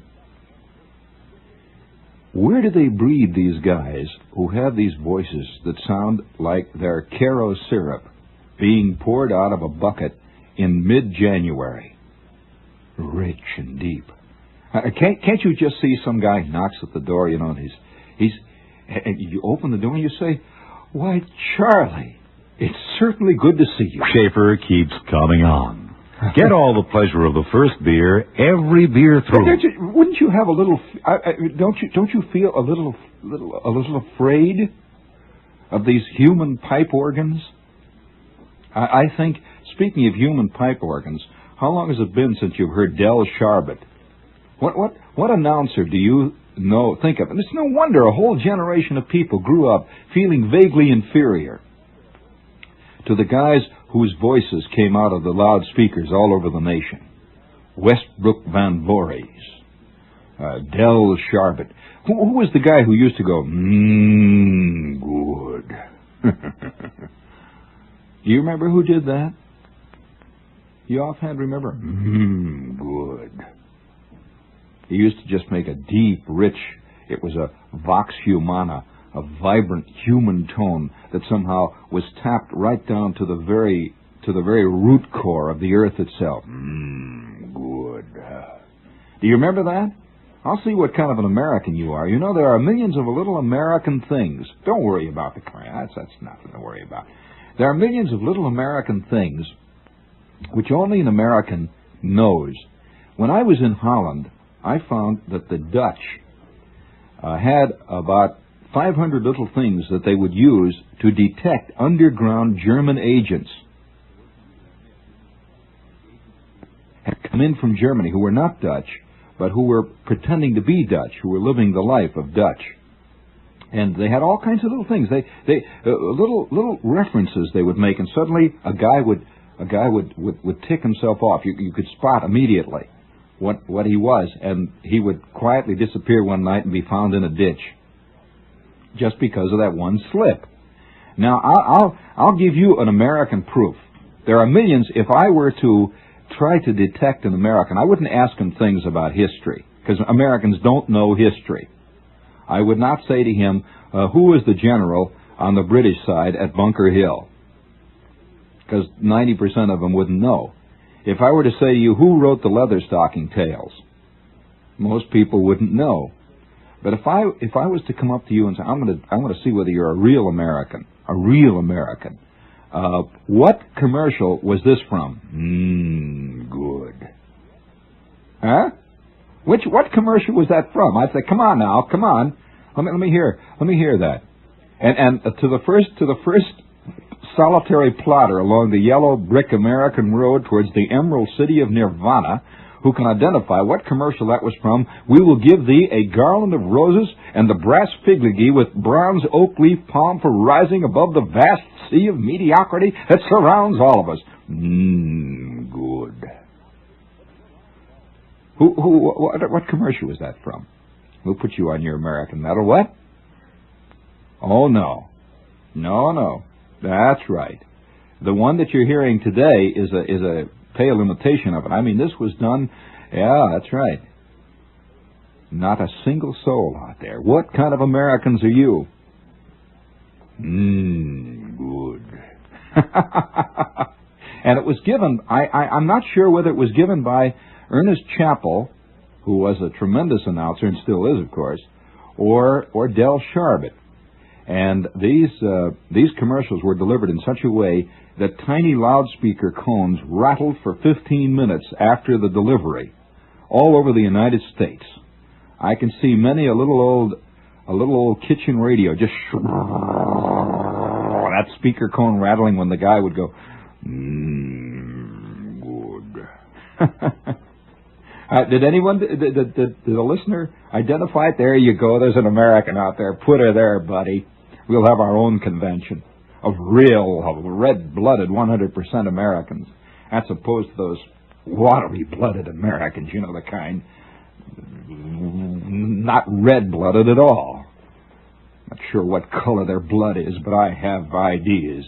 Where do they breed these guys who have these voices that sound like they're Caro syrup being poured out of a bucket in mid-January? Rich and deep. Uh, can't can't you just see some guy knocks at the door, you know, and he's he's and you open the door and you say, "Why, Charlie, it's certainly good to see you." Schaefer keeps coming on. Get all the pleasure of the first beer, every beer through. You, wouldn't you have a little? I, I, don't you? Don't you feel a little, little, a little afraid of these human pipe organs? I, I think. Speaking of human pipe organs, how long has it been since you've heard Del Sharbutt? What, what, what announcer do you know? Think of, and it's no wonder a whole generation of people grew up feeling vaguely inferior to the guys whose voices came out of the loudspeakers all over the nation. Westbrook Van Voorhees, uh, Del Sharbutt. Who, who was the guy who used to go, mmm, good? Do you remember who did that? You offhand remember? Mmm, good. He used to just make a deep, rich, it was a vox humana, a vibrant human tone that somehow was tapped right down to the very to the very root core of the earth itself. Mmm, good. Do you remember that? I'll see what kind of an American you are. You know, there are millions of little American things. Don't worry about the class. That's, that's nothing to worry about. There are millions of little American things which only an American knows. When I was in Holland, I found that the Dutch uh, had about five hundred little things that they would use to detect underground German agents had come in from Germany who were not Dutch, but who were pretending to be Dutch, who were living the life of Dutch. And they had all kinds of little things. They, they, uh, little, little references they would make, and suddenly a guy would, a guy would, would, would tick himself off. You, you could spot immediately what, what he was, and he would quietly disappear one night and be found in a ditch, just because of that one slip. Now, I'll, I'll, I'll give you an American proof. There are millions. If I were to try to detect an American, I wouldn't ask him things about history, because Americans don't know history. I would not say to him, uh, who was the general on the British side at Bunker Hill? Because ninety percent of them wouldn't know. If I were to say to you, who wrote the Leatherstocking Tales? Most people wouldn't know. But if I if I was to come up to you and say, I'm going to I'm going to see whether you're a real American, a real American, Uh, what commercial was this from? Mmm, good. Huh? Which, what commercial was that from? I'd say, come on now, come on. Let me, let me hear, let me hear that. And, and uh, to the first, to the first solitary plotter along the yellow brick American road towards the emerald city of Nirvana, who can identify what commercial that was from, we will give thee a garland of roses and the brass figligee with bronze oak leaf palm for rising above the vast sea of mediocrity that surrounds all of us. Mmm, good. Who, who, what, what commercial was that from? We'll put you on your American medal. What? Oh, no. No, no. That's right. The one that you're hearing today is a, is a pale imitation of it. I mean, this was done, yeah, that's right. Not a single soul out there. What kind of Americans are you? Mmm, good. And it was given, I, I, I'm not sure whether it was given by Ernest Chappell, who was a tremendous announcer and still is, of course, or or Del Sharbutt. And these uh, these commercials were delivered in such a way that tiny loudspeaker cones rattled for fifteen minutes after the delivery, all over the United States. I can see many a little old a little old kitchen radio just that speaker cone rattling when the guy would go, mm, good. uh, did anyone, did, did, did, did the listener identify it? There you go. There's an American out there. Put her there, buddy. We'll have our own convention of real, of red-blooded one hundred percent Americans, as opposed to those watery-blooded Americans, you know, the kind not red-blooded at all. Not sure what color their blood is, but I have ideas.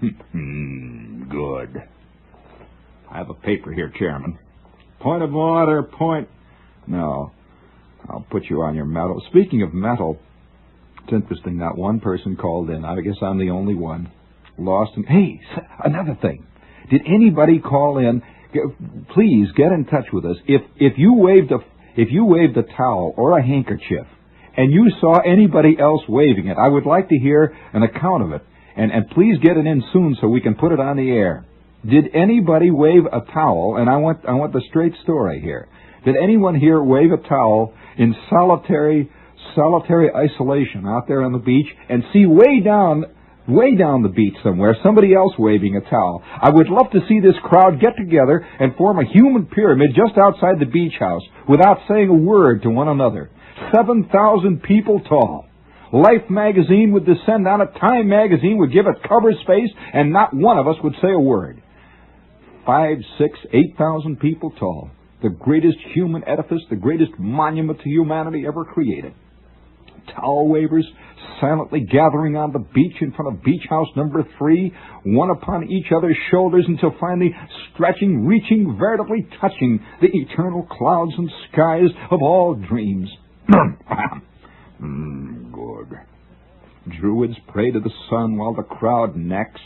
Good. I have a paper here, Chairman. Point of order, point... No, I'll put you on your medal. Speaking of metal, it's interesting, not one person called in. I guess I'm the only one. Lost in... Hey, another thing. Did anybody call in? Please get in touch with us. If if you waved a if you waved a towel or a handkerchief and you saw anybody else waving it, I would like to hear an account of it. And and please get it in soon so we can put it on the air. Did anybody wave a towel? And I want I want the straight story here. Did anyone here wave a towel in solitary solitary isolation out there on the beach and see way down way down the beach somewhere somebody else waving a towel? I would love to see this crowd get together and form a human pyramid just outside the beach house without saying a word to one another. seven thousand people tall. Life magazine would descend on it. Time magazine would give it cover space, and not one of us would say a word. Five, six, eight thousand people tall. The greatest human edifice, the greatest monument to humanity ever created. Towel wavers silently gathering on the beach in front of beach house number three, one upon each other's shoulders until finally stretching, reaching, veritably touching the eternal clouds and skies of all dreams. Mm, good. Druids pray to the sun while the crowd necks.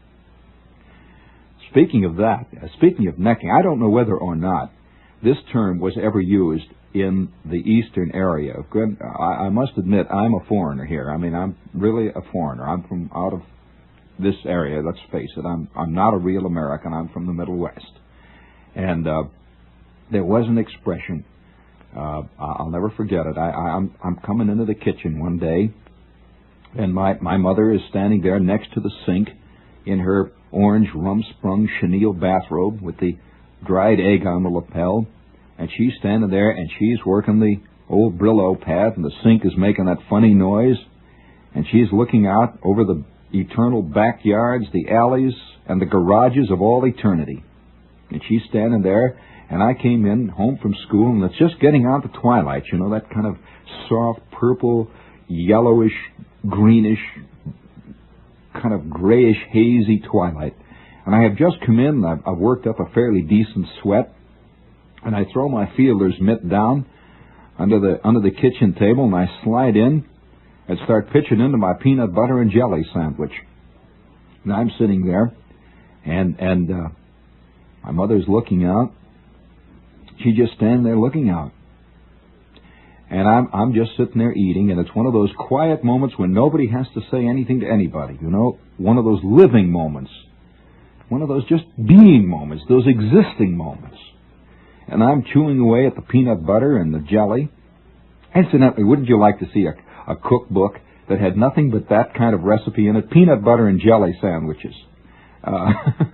Speaking of that, uh, speaking of necking, I don't know whether or not this term was ever used in the eastern area. I, I must admit, I'm a foreigner here. I mean, I'm really a foreigner. I'm from out of this area, let's face it. I'm, I'm not a real American. I'm from the Middle West. And uh, there was an expression. Uh, I'll never forget it. I, I, I'm, I'm coming into the kitchen one day, and my, my mother is standing there next to the sink in her orange rum-sprung chenille bathrobe with the dried egg on the lapel, and she's standing there, and she's working the old Brillo pad, and the sink is making that funny noise, and she's looking out over the eternal backyards, the alleys, and the garages of all eternity. And she's standing there, and I came in home from school, and it's just getting on to twilight, you know, that kind of soft purple, yellowish, greenish, kind of grayish, hazy twilight. And I have just come in, I've, I've worked up a fairly decent sweat, and I throw my fielder's mitt down under the under the kitchen table, and I slide in and start pitching into my peanut butter and jelly sandwich. And I'm sitting there, and and uh, my mother's looking out. She's just standing there looking out. And I'm I'm just sitting there eating, and it's one of those quiet moments when nobody has to say anything to anybody, you know, one of those living moments, one of those just being moments, those existing moments. And I'm chewing away at the peanut butter and the jelly. Incidentally, wouldn't you like to see a, a cookbook that had nothing but that kind of recipe in it? Peanut butter and jelly sandwiches. Uh,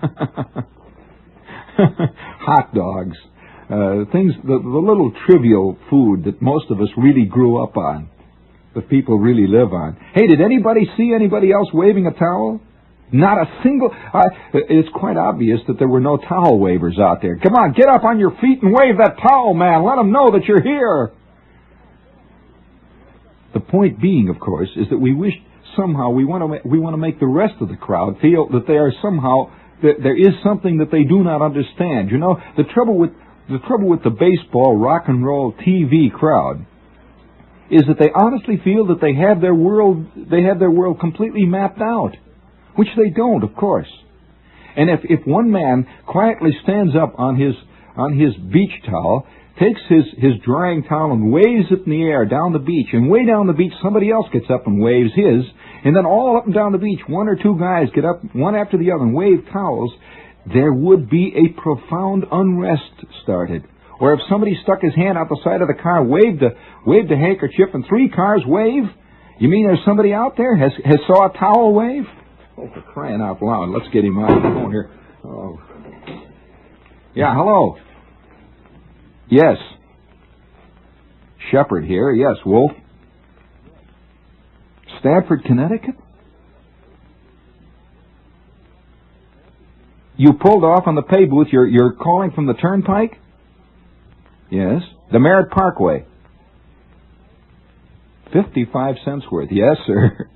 hot dogs. Uh, things, the, the little trivial food that most of us really grew up on, that people really live on. Hey, did anybody see anybody else waving a towel? Not a single... Uh, it's quite obvious that there were no towel wavers out there. Come on, get up on your feet and wave that towel, man. Let them know that you're here. The point being, of course, is that we wish somehow we want to we want to make the rest of the crowd feel that they are somehow... that there is something that they do not understand. You know, the trouble with... The trouble with the baseball, rock and roll, T V crowd is that they honestly feel that they have their world, they have their world completely mapped out, which they don't, of course. And if, if one man quietly stands up on his on his beach towel, takes his, his drying towel and waves it in the air down the beach, and way down the beach somebody else gets up and waves his, and then all up and down the beach, one or two guys get up one after the other and wave towels, there would be a profound unrest started. Or if somebody stuck his hand out the side of the car, waved a, waved a handkerchief, and three cars wave, you mean there's somebody out there has, has saw a towel wave? Oh, for crying out loud. Let's get him on the phone here. Oh. Yeah, hello. Yes. Shepherd here. Yes, Wolf. Stamford, Connecticut? You pulled off on the pay booth. You're, you're calling from the turnpike? Yes. The Merritt Parkway. Fifty-five cents worth. Yes, sir.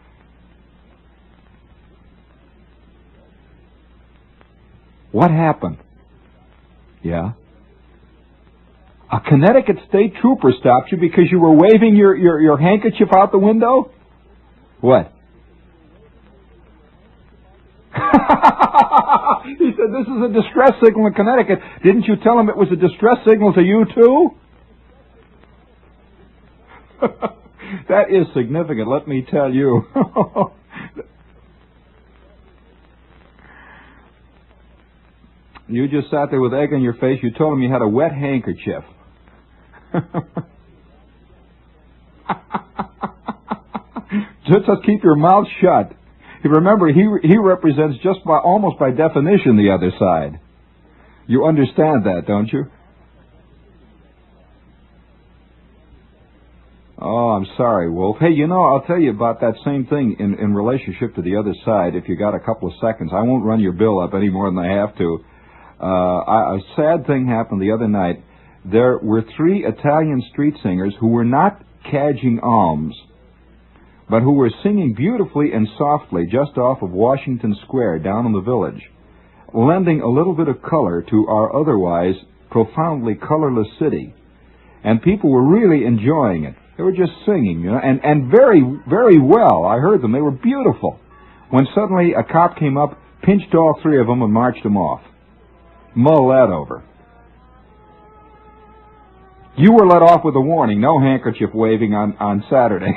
What happened? Yeah. A Connecticut state trooper stopped you because you were waving your, your, your handkerchief out the window? What? He said, this is a distress signal in Connecticut. Didn't you tell him it was a distress signal to you, too? That is significant, let me tell you. You just sat there with egg on your face. You told him you had a wet handkerchief. Just, just keep your mouth shut. Remember, he he represents just by almost by definition the other side. You understand that, don't you? Oh, I'm sorry, Wolf. Hey, you know, I'll tell you about that same thing in, in relationship to the other side if you got a couple of seconds. I won't run your bill up any more than I have to. Uh, I, a sad thing happened the other night. There were three Italian street singers who were not cadging alms, but who were singing beautifully and softly just off of Washington Square down in the village, lending a little bit of color to our otherwise profoundly colorless city. And people were really enjoying it. They were just singing, you know, and, and very, very well. I heard them. They were beautiful. When suddenly a cop came up, pinched all three of them, and marched them off. Mull that over. You were let off with a warning. No handkerchief waving on, on Saturday.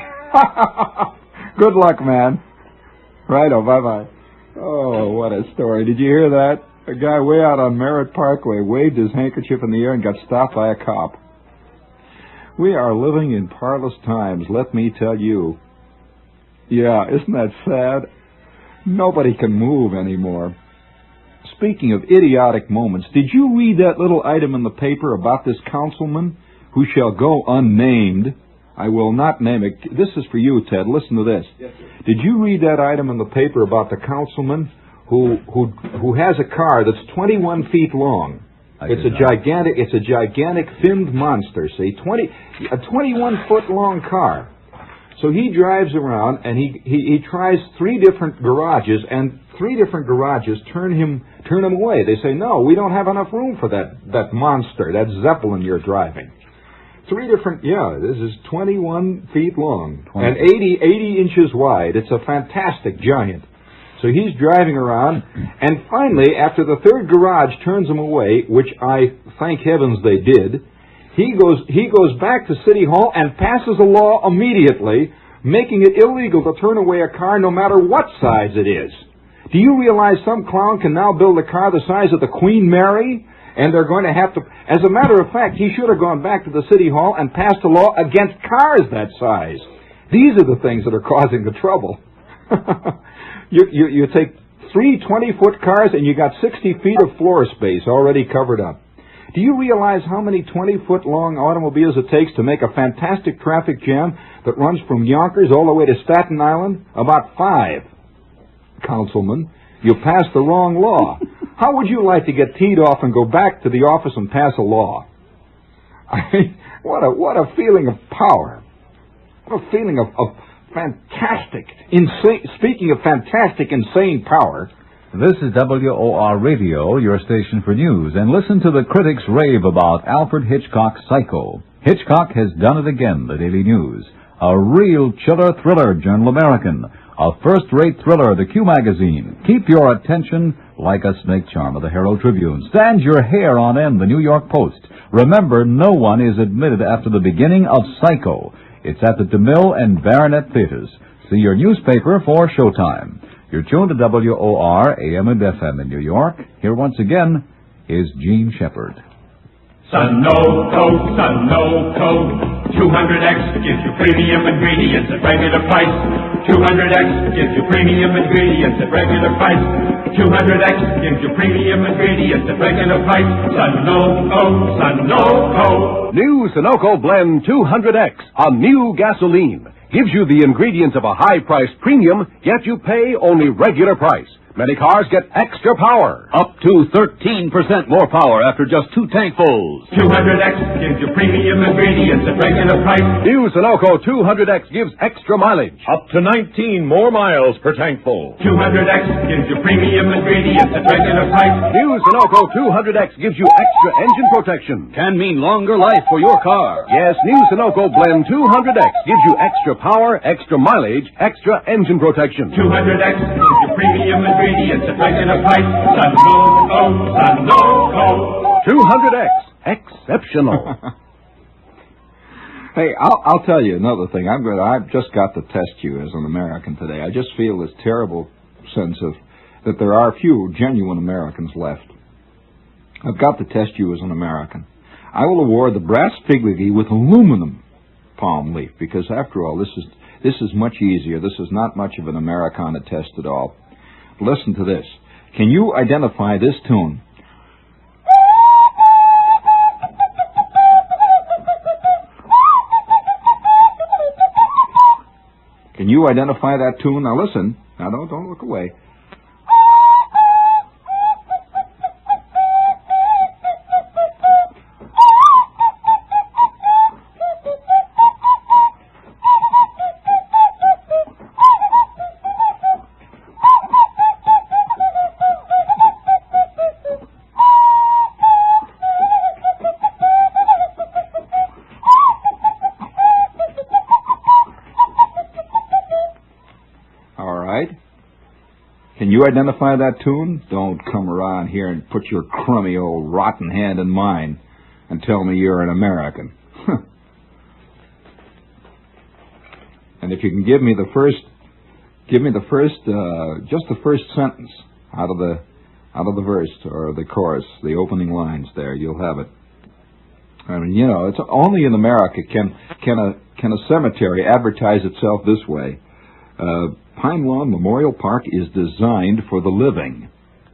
Good luck, man. Righto, bye-bye. Oh, what a story. Did you hear that? A guy way out on Merritt Parkway waved his handkerchief in the air and got stopped by a cop. We are living in parlous times, let me tell you. Yeah, isn't that sad? Nobody can move anymore. Speaking of idiotic moments, did you read that little item in the paper about this councilman who shall go unnamed? I will not name it. This is for you, Ted. Listen to this. Yes, sir. Did you read that item in the paper about the councilman who who who has a car that's twenty-one feet long? I it's a not. gigantic it's a gigantic finned monster, see? twenty a twenty-one foot long car. So he drives around and he, he, he tries three different garages, and three different garages turn him turn him away. They say, "No, we don't have enough room for that that monster, that Zeppelin you're driving." Three different, yeah, this is twenty-one feet long and eighty, eighty inches wide. It's a fantastic giant. So he's driving around, and finally, after the third garage turns him away, which I thank heavens they did, he goes he goes back to City Hall and passes a law immediately, making it illegal to turn away a car no matter what size it is. Do you realize some clown can now build a car the size of the Queen Mary? And they're going to have to... As a matter of fact, he should have gone back to the City Hall and passed a law against cars that size. These are the things that are causing the trouble. you, you, you take three twenty-foot cars and you got sixty feet of floor space already covered up. Do you realize how many twenty-foot long automobiles it takes to make a fantastic traffic jam that runs from Yonkers all the way to Staten Island? About five. Councilman, you passed the wrong law. How would you like to get teed off and go back to the office and pass a law? I mean, what a what a feeling of power. What a feeling of, of fantastic, insane, speaking of fantastic, insane power. This is W O R Radio, your station for news, and listen to the critics rave about Alfred Hitchcock's Psycho. Hitchcock has done it again, the Daily News. A real chiller thriller, Journal American. A first-rate thriller, the Q Magazine. Keep your attention like a snake charmer, the Herald Tribune. Stand your hair on end, the New York Post. Remember, no one is admitted after the beginning of Psycho. It's at the DeMille and Baronet Theaters. See your newspaper for showtime. You're tuned to W O R, A M and F M in New York. Here once again is Gene Shepard. Sunoco, Sunoco, two hundred X gives you premium ingredients at regular price. two hundred X gives you premium ingredients at regular price. two hundred X gives you premium ingredients at regular price. Sunoco, Sunoco. New Sunoco Blend two hundred X, a new gasoline, gives you the ingredients of a high-priced premium, yet you pay only regular price. Many cars get extra power. Up to thirteen percent more power after just two tankfuls. two hundred X gives you premium ingredients at regular price. New Sunoco two hundred X gives extra mileage. Up to nineteen more miles per tankful. two hundred X gives you premium ingredients at regular price. New Sunoco two hundred X gives you extra engine protection. Can mean longer life for your car. Yes, new Sunoco Blend two hundred X gives you extra power, extra mileage, extra engine protection. two hundred X gives you premium ingredients. Ingredients at regular price. Sunoco, Sunoco. two hundred X, exceptional. Hey, I'll, I'll tell you another thing. I'm going. I've just got to test you as an American today. I just feel this terrible sense of that there are few genuine Americans left. I've got to test you as an American. I will award the brass figurine with aluminum palm leaf because, after all, this is this is much easier. This is not much of an Americana test at all. Listen to this. Can you identify this tune? Can you identify that tune? Now listen. Now don't don't look away. right? Can you identify that tune? Don't come around here and put your crummy old rotten hand in mine and tell me you're an American. And if you can give me the first, give me the first, uh, just the first sentence out of the, out of the verse or the chorus, the opening lines there, you'll have it. I mean, you know, it's only in America can can a can a cemetery advertise itself this way. Uh, Pine Lawn Memorial Park is designed for the living.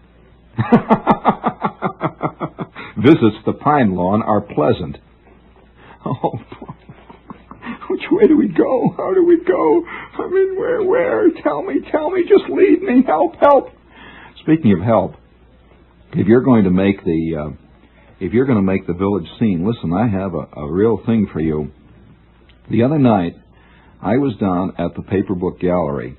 Visits to Pine Lawn are pleasant. Oh, which way do we go? How do we go? I mean, where, where? Tell me, tell me, just lead me. Help, help. Speaking of help, if you're going to make the, uh, if you're going to make the village scene, listen, I have a, a real thing for you. The other night, I was down at the Paper Book Gallery,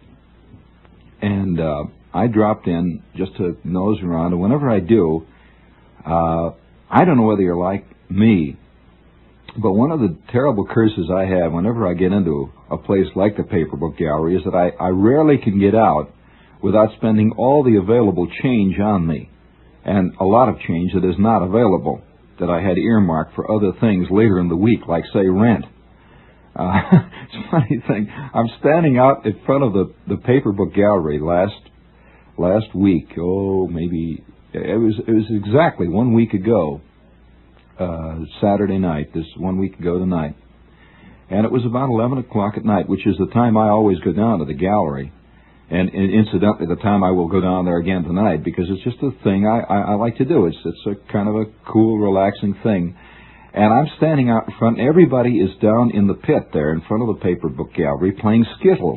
and uh, I dropped in just to nose around, and whenever I do, uh, I don't know whether you're like me, but one of the terrible curses I have whenever I get into a place like the Paper Book Gallery is that I, I rarely can get out without spending all the available change on me, and a lot of change that is not available, that I had earmarked for other things later in the week, like, say, rent. Uh, it's a funny thing. I'm standing out in front of the, the Paper Book Gallery last last week. Oh, maybe it was it was exactly one week ago, uh, Saturday night. This one week ago tonight, and it was about eleven o'clock at night, which is the time I always go down to the gallery, and, and incidentally, the time I will go down there again tonight because it's just a thing I, I, I like to do. It's it's a kind of a cool, relaxing thing. And I'm standing out in front, and everybody is down in the pit there in front of the Paper Book Gallery playing Skittles.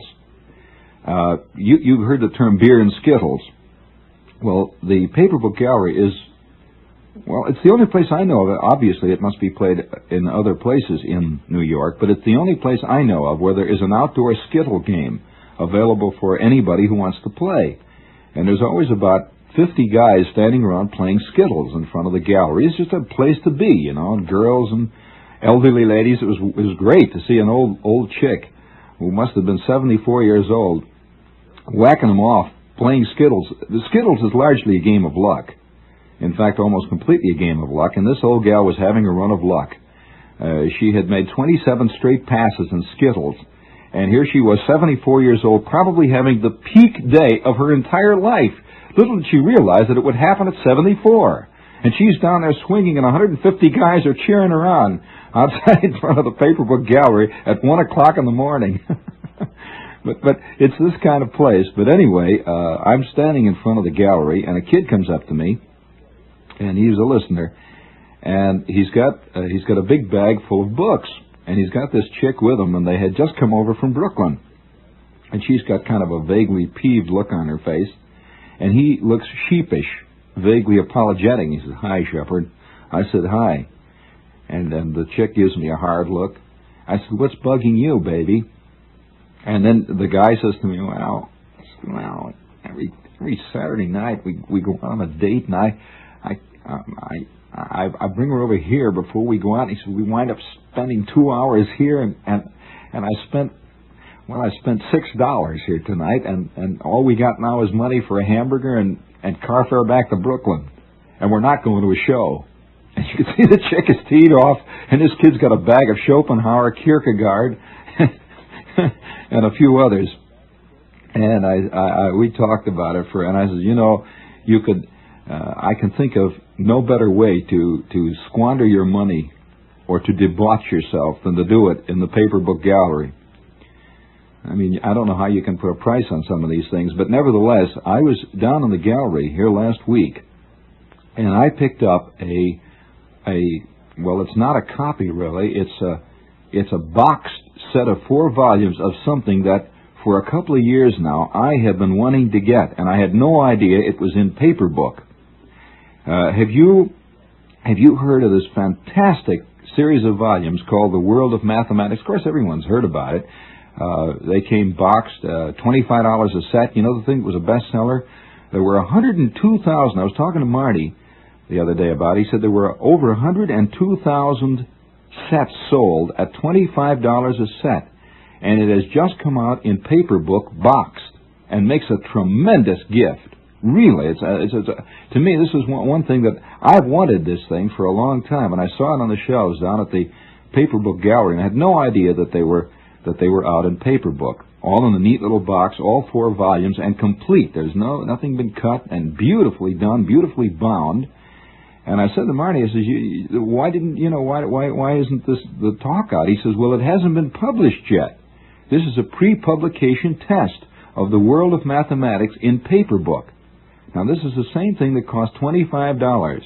Uh, you, you've heard the term beer and Skittles. Well, the Paper Book Gallery is, well, it's the only place I know of. Obviously, it must be played in other places in New York, but it's the only place I know of where there is an outdoor Skittle game available for anybody who wants to play. And there's always about fifty guys standing around playing Skittles in front of the gallery. It's just a place to be, you know, and girls and elderly ladies. It was it was great to see an old old chick who must have been seventy-four years old whacking them off playing Skittles. The Skittles is largely a game of luck. In fact, almost completely a game of luck. And this old gal was having a run of luck. Uh, she had made twenty-seven straight passes in Skittles. And here she was, seventy-four years old, probably having the peak day of her entire life. Little did she realize that it would happen at seventy-four. And she's down there swinging, and one hundred fifty guys are cheering her on outside in front of the Paper Book Gallery at one o'clock in the morning. but but it's this kind of place. But anyway, uh, I'm standing in front of the gallery, and a kid comes up to me, and he's a listener, and he's got uh, he's got a big bag full of books, and he's got this chick with him, and they had just come over from Brooklyn. And she's got kind of a vaguely peeved look on her face. And he looks sheepish, vaguely apologetic. He says, "Hi, Shepherd." I said, "Hi." And then the chick gives me a hard look. I said, "What's bugging you, baby?" And then the guy says to me, well, well every every Saturday night we we go on a date, and I I I I, I bring her over here before we go out. And he said, we wind up spending two hours here, and and, and I spent... Well, I spent six dollars here tonight, and, and all we got now is money for a hamburger and, and car fare back to Brooklyn. And we're not going to a show. And you can see the chick is teed off, and this kid's got a bag of Schopenhauer, Kierkegaard, and a few others. And I, I, I we talked about it for, and I said, you know, you could, uh, I can think of no better way to, to squander your money or to debauch yourself than to do it in the Paper Book Gallery. I mean, I don't know how you can put a price on some of these things, but nevertheless, I was down in the gallery here last week, and I picked up a, a well, it's not a copy really, it's a, it's a boxed set of four volumes of something that for a couple of years now I have been wanting to get, and I had no idea it was in paper book. Uh, have you, have you heard of this fantastic series of volumes called The World of Mathematics? Of course, everyone's heard about it. Uh, they came boxed, uh, twenty-five dollars a set. You know the thing that was a bestseller? There were one hundred two thousand. I was talking to Marty the other day about it. He said there were over one hundred two thousand sets sold at twenty-five dollars a set. And it has just come out in paper book boxed. and makes a tremendous gift. Really, it's, a, it's, a, it's a, to me, this is one, one thing that I've wanted this thing for a long time, and I saw it on the shelves down at the Paper Book Gallery, and I had no idea that they were that they were out in paper book, all in a neat little box, all four volumes, and complete. There's no nothing been cut, and beautifully done, beautifully bound. And I said to Marty, I says, you, why didn't you know why why why isn't this the talk out? He says, well, it hasn't been published yet. This is a pre-publication test of the world of mathematics in paper book. Now, this is the same thing that cost twenty-five dollars.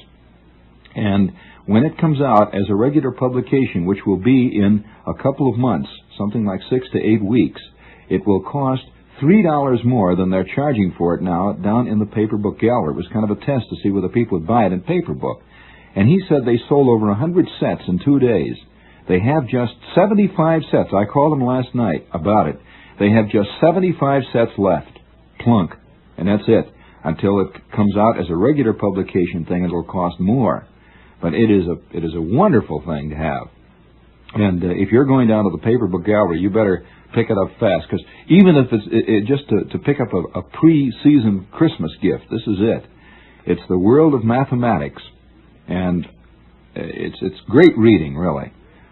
And when it comes out as a regular publication, which will be in a couple of months, something like six to eight weeks, it will cost three dollars more than they're charging for it now down in the Paper Book Gallery. It was kind of a test to see whether people would buy it in paper book. And he said they sold over one hundred sets in two days. They have just seventy-five sets. I called them last night about it. They have just seventy-five sets left. Plunk. And that's it. Until it comes out as a regular publication thing, it'll cost more. But it is a it is a wonderful thing to have. And uh, if you're going down to the Paper Book Gallery, you better pick it up fast, because even if it's it, it, just to, to pick up a, a pre-season Christmas gift, this is it. It's the world of mathematics, and it's it's great reading, really.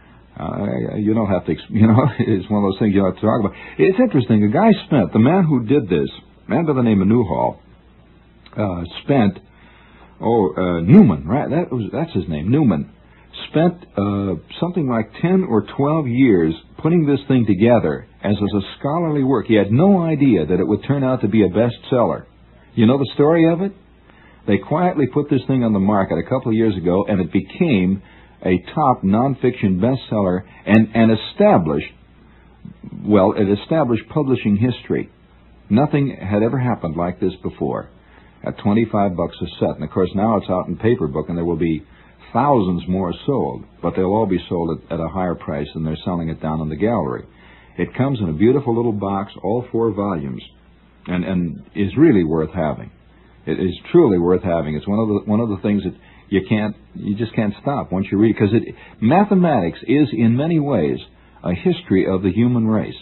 Uh, you don't have to, you know, it's one of those things you don't have to talk about. It's interesting. The guy spent, the man who did this, a man by the name of Newhall, uh, spent, oh, uh, Newman, right? That was that's his name, Newman. Spent uh, something like ten or twelve years putting this thing together as, as a scholarly work. He had no idea that it would turn out to be a bestseller. You know the story of it? They quietly put this thing on the market a couple of years ago, and it became a top nonfiction bestseller and, and established, well, it established publishing history. Nothing had ever happened like this before. At twenty-five bucks a set. And, of course, now it's out in paper book, and there will be thousands more sold, but they'll all be sold at, at a higher price than they're selling it down in the gallery. It comes in a beautiful little box, all four volumes, and, and is really worth having. It is truly worth having. It's one of the one of the things that you can't, you just can't stop once you read it, because it, mathematics is in many ways a history of the human race.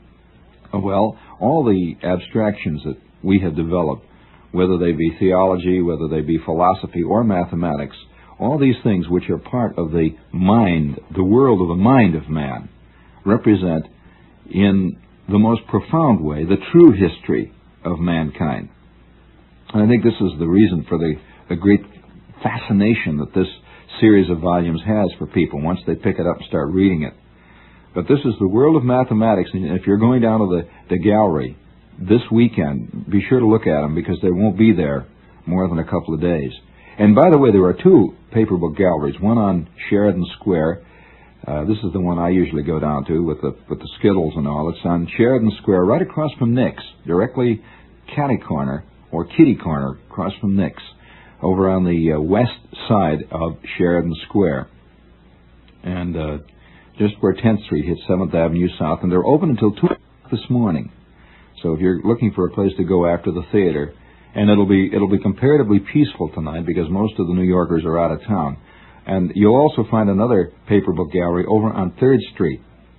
Well, all the abstractions that we have developed, whether they be theology, whether they be philosophy or mathematics, all these things which are part of the mind, the world of the mind of man, represent in the most profound way the true history of mankind. And I think this is the reason for the, the great fascination that this series of volumes has for people once they pick it up and start reading it. But this is the world of mathematics, and if you're going down to the, the gallery this weekend, be sure to look at them, because they won't be there more than a couple of days. And by the way, there are two paper book galleries, one on Sheridan Square. Uh, this is the one I usually go down to with the with the Skittles and all. It's on Sheridan Square, right across from Nick's, directly catty corner or kitty corner across from Nick's, over on the uh, west side of Sheridan Square, and uh, just where tenth Street hits seventh Avenue South. And they're open until two this morning. So if you're looking for a place to go after the theater, and it'll be it'll be comparatively peaceful tonight because most of the New Yorkers are out of town. And you'll also find another paper book gallery over on third Street.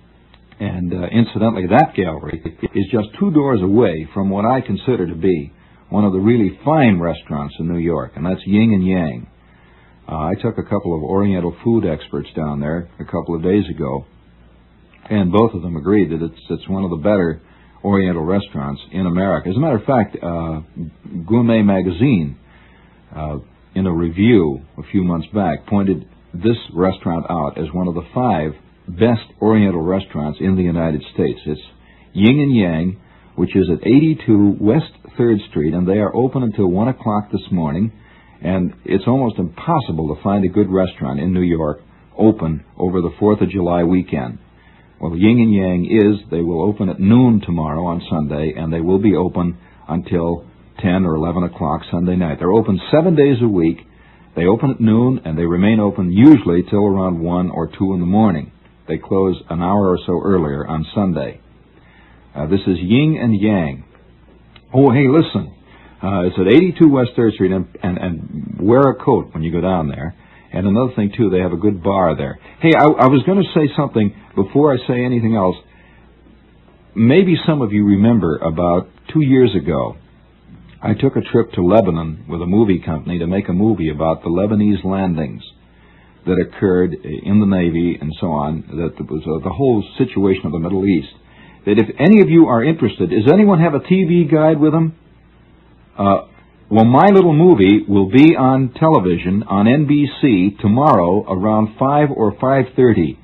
And uh, incidentally, that gallery is just two doors away from what I consider to be one of the really fine restaurants in New York, and that's Yin and Yang. Uh, I took a couple of Oriental food experts down there a couple of days ago, and both of them agreed that it's it's one of the better Oriental restaurants in America. As a matter of fact, uh, Gourmet Magazine, uh, in a review a few months back, pointed this restaurant out as one of the five best Oriental restaurants in the United States. It's Yin and Yang, which is at eighty-two West third Street, and they are open until one o'clock this morning, and it's almost impossible to find a good restaurant in New York open over the fourth of July weekend. Well, Yin and Yang is, they will open at noon tomorrow on Sunday, and they will be open until ten or eleven o'clock Sunday night. They're open seven days a week. They open at noon, and they remain open usually till around one or two in the morning. They close an hour or so earlier on Sunday. Uh, this is Yin and Yang. Oh, hey, listen. Uh, it's at eighty-two West third Street, and, and, and wear a coat when you go down there. And another thing, too, they have a good bar there. Hey, I, I was going to say something before I say anything else. Maybe some of you remember about two years ago, I took a trip to Lebanon with a movie company to make a movie about the Lebanese landings that occurred in the Navy and so on, that was uh, the whole situation of the Middle East. That if any of you are interested, does anyone have a T V guide with them? Uh, well, my little movie will be on television on N B C tomorrow around five or five thirty.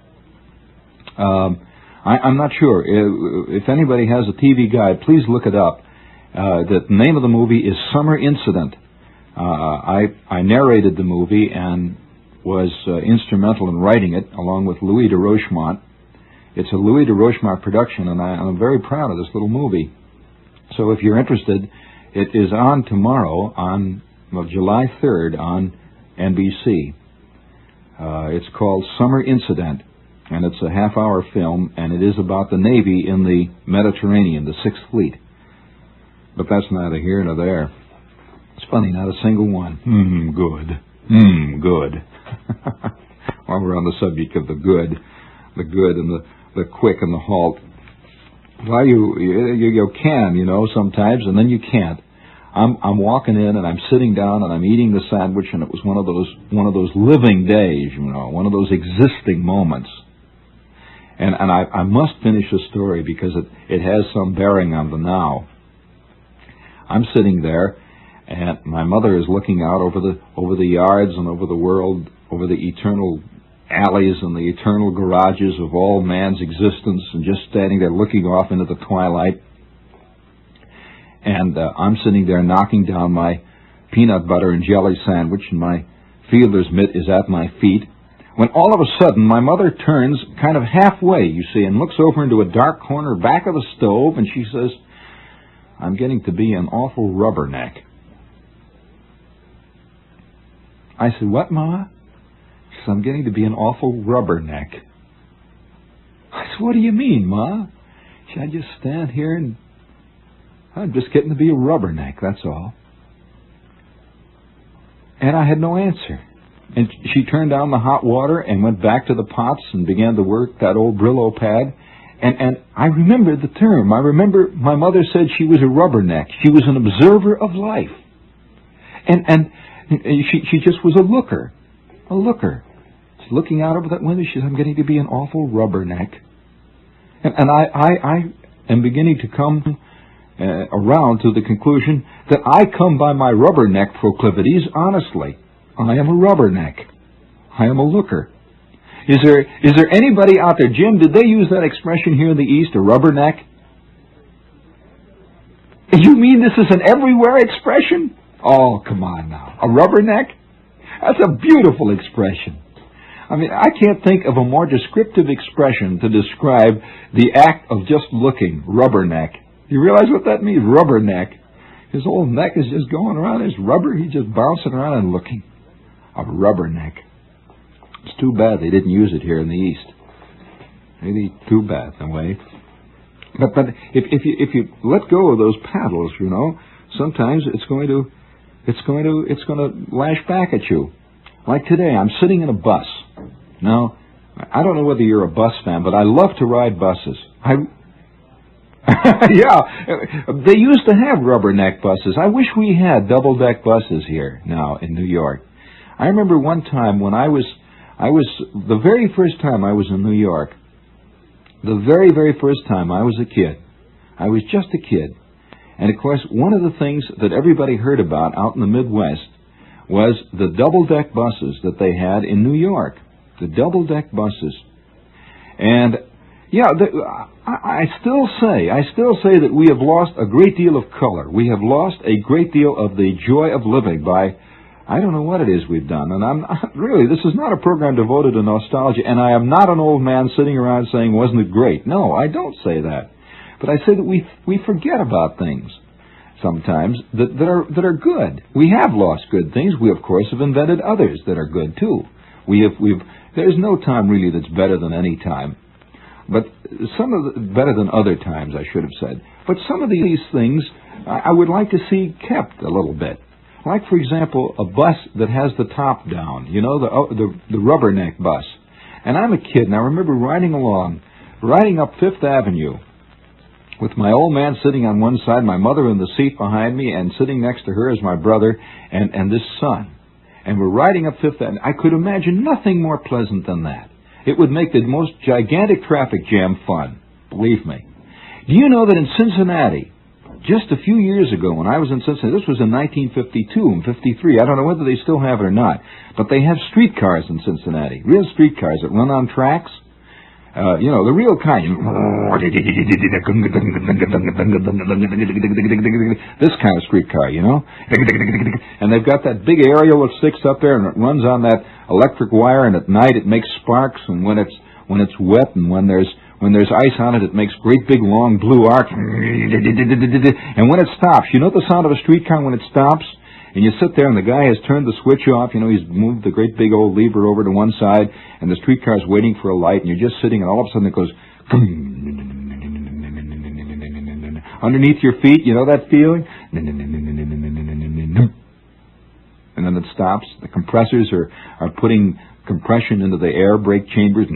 Um, I, I'm not sure. If anybody has a T V guide, please look it up. Uh, the name of the movie is Summer Incident. Uh, I, I narrated the movie and was uh, instrumental in writing it, along with Louis de Rochemont. It's a Louis de Rochemont production, and I, I'm very proud of this little movie. So if you're interested, it is on tomorrow, on well, July third, on N B C. Uh, it's called Summer Incident, and it's a half-hour film, and it is about the Navy in the Mediterranean, the Sixth Fleet. But that's neither here nor there. It's funny, not a single one. Hmm, good. Hmm, good. While we're on the subject of the good, the good and the, the quick and the halt. Well, you, you you can, you know, sometimes, and then you can't. I'm I'm walking in and I'm sitting down and I'm eating the sandwich, and it was one of those one of those living days, you know, one of those existing moments. And and I, I must finish the story because it, it has some bearing on the now. I'm sitting there, and my mother is looking out over the over the yards and over the world, over the eternal alleys and the eternal garages of all man's existence, and just standing there looking off into the twilight. And uh, I'm sitting there knocking down my peanut butter and jelly sandwich, and my fielder's mitt is at my feet, when all of a sudden my mother turns kind of halfway, you see, and looks over into a dark corner back of the stove, and she says, "I'm getting to be an awful rubberneck." I said, "What, Ma?" She said, "I'm getting to be an awful rubberneck." I said, "What do you mean, Ma?" She said, "I just stand here and I'm just getting to be a rubberneck, that's all." And I had no answer. And she turned down the hot water and went back to the pots and began to work that old Brillo pad. And, and I remember the term. I remember my mother said she was a rubberneck. She was an observer of life. And and she she just was a looker. A looker. She's looking out over that window. She said, "I'm getting to be an awful rubberneck." And, and I, I, I am beginning to come uh, around to the conclusion that I come by my rubberneck proclivities honestly. I am a rubberneck. I am a looker. Is there is there anybody out there, Jim, did they use that expression here in the East, a rubberneck? You mean this is an everywhere expression? Oh, come on now. A rubberneck? That's a beautiful expression. I mean, I can't think of a more descriptive expression to describe the act of just looking, rubberneck. You realize what that means, rubberneck? His whole neck is just going around, his rubber, he's just bouncing around and looking. A rubberneck. It's too bad they didn't use it here in the East. Maybe too bad, in a way. But but if if you if you let go of those paddles, you know, sometimes it's going to it's going to it's going to lash back at you. Like today, I'm sitting in a bus. Now, I don't know whether you're a bus fan, but I love to ride buses. I yeah, they used to have rubberneck buses. I wish we had double-deck buses here now in New York. I remember one time when I was, I was, the very first time I was in New York, the very, very first time I was a kid, I was just a kid. And of course, one of the things that everybody heard about out in the Midwest was the double-deck buses that they had in New York. The double-deck buses. And, yeah, the, I, I still say, I still say that we have lost a great deal of color. We have lost a great deal of the joy of living by, I don't know what it is we've done. And I'm not, really, this is not a program devoted to nostalgia, and I am not an old man sitting around saying, wasn't it great? No, I don't say that. But I say that we we forget about things sometimes that, that are that are good. We have lost good things. We, of course, have invented others that are good, too. We have, we've, there's no time really that's better than any time. But some of the, better than other times, I should have said. But some of these things I would like to see kept a little bit. Like, for example, a bus that has the top down, you know, the, the, the rubberneck bus. And I'm a kid, and I remember riding along, riding up Fifth Avenue, with my old man sitting on one side, my mother in the seat behind me, and sitting next to her is my brother and, and this son. And we're riding up Fifth Avenue. I could imagine nothing more pleasant than that. It would make the most gigantic traffic jam fun, believe me. Do you know that in Cincinnati, just a few years ago when I was in Cincinnati, this was in nineteen fifty-two and fifty-three, I don't know whether they still have it or not, but they have streetcars in Cincinnati, real streetcars that run on tracks. Uh, you know, the real kind. This kind of streetcar, you know? And they've got that big aerial that sticks up there and it runs on that electric wire, and at night it makes sparks, and when it's when it's wet and when there's when there's ice on it, it makes great big long blue arcs. And when it stops, you know the sound of a streetcar when it stops? And you sit there and the guy has turned the switch off, you know, he's moved the great big old lever over to one side, and the streetcar's waiting for a light, and you're just sitting, and all of a sudden it goes underneath your feet, you know that feeling? And then it stops. The compressors are, are putting compression into the air brake chambers.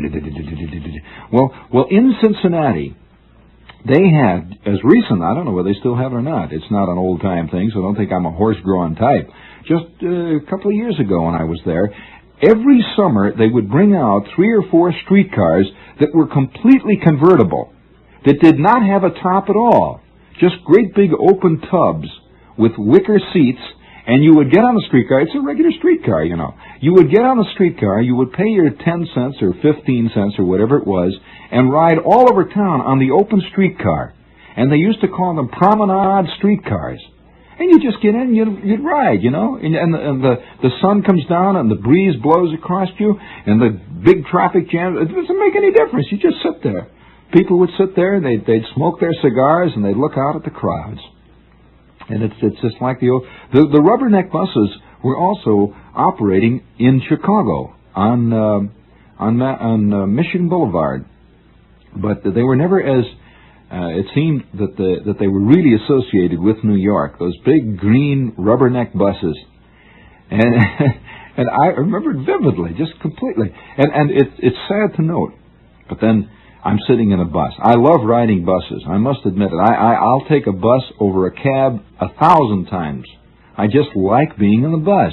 Well, well, in Cincinnati, they had, as recent, I don't know whether they still have it or not. It's not an old-time thing, so don't think I'm a horse-drawn type. Just uh, a couple of years ago when I was there, every summer they would bring out three or four streetcars that were completely convertible, that did not have a top at all. Just great big open tubs with wicker seats, and you would get on the streetcar. It's a regular streetcar, you know. You would get on the streetcar, you would pay your ten cents or fifteen cents or whatever it was, and ride all over town on the open streetcar. And they used to call them promenade streetcars. And you just get in and you'd, you'd ride, you know. And, and, the, and the, the sun comes down and the breeze blows across you, and the big traffic jam, it doesn't make any difference. You just sit there. People would sit there, and they'd, they'd smoke their cigars, and they'd look out at the crowds. And it's it's just like the old... The, the rubberneck buses were also operating in Chicago on uh, on, on uh, Mission Boulevard. But they were never as... Uh, it seemed that the that they were really associated with New York, those big green rubberneck buses. And and I remember it vividly, just completely. And, and it, it's sad to note, but then... I'm sitting in a bus. I love riding buses. I must admit it. I, I, I'll take a bus over a cab a thousand times. I just like being in the bus.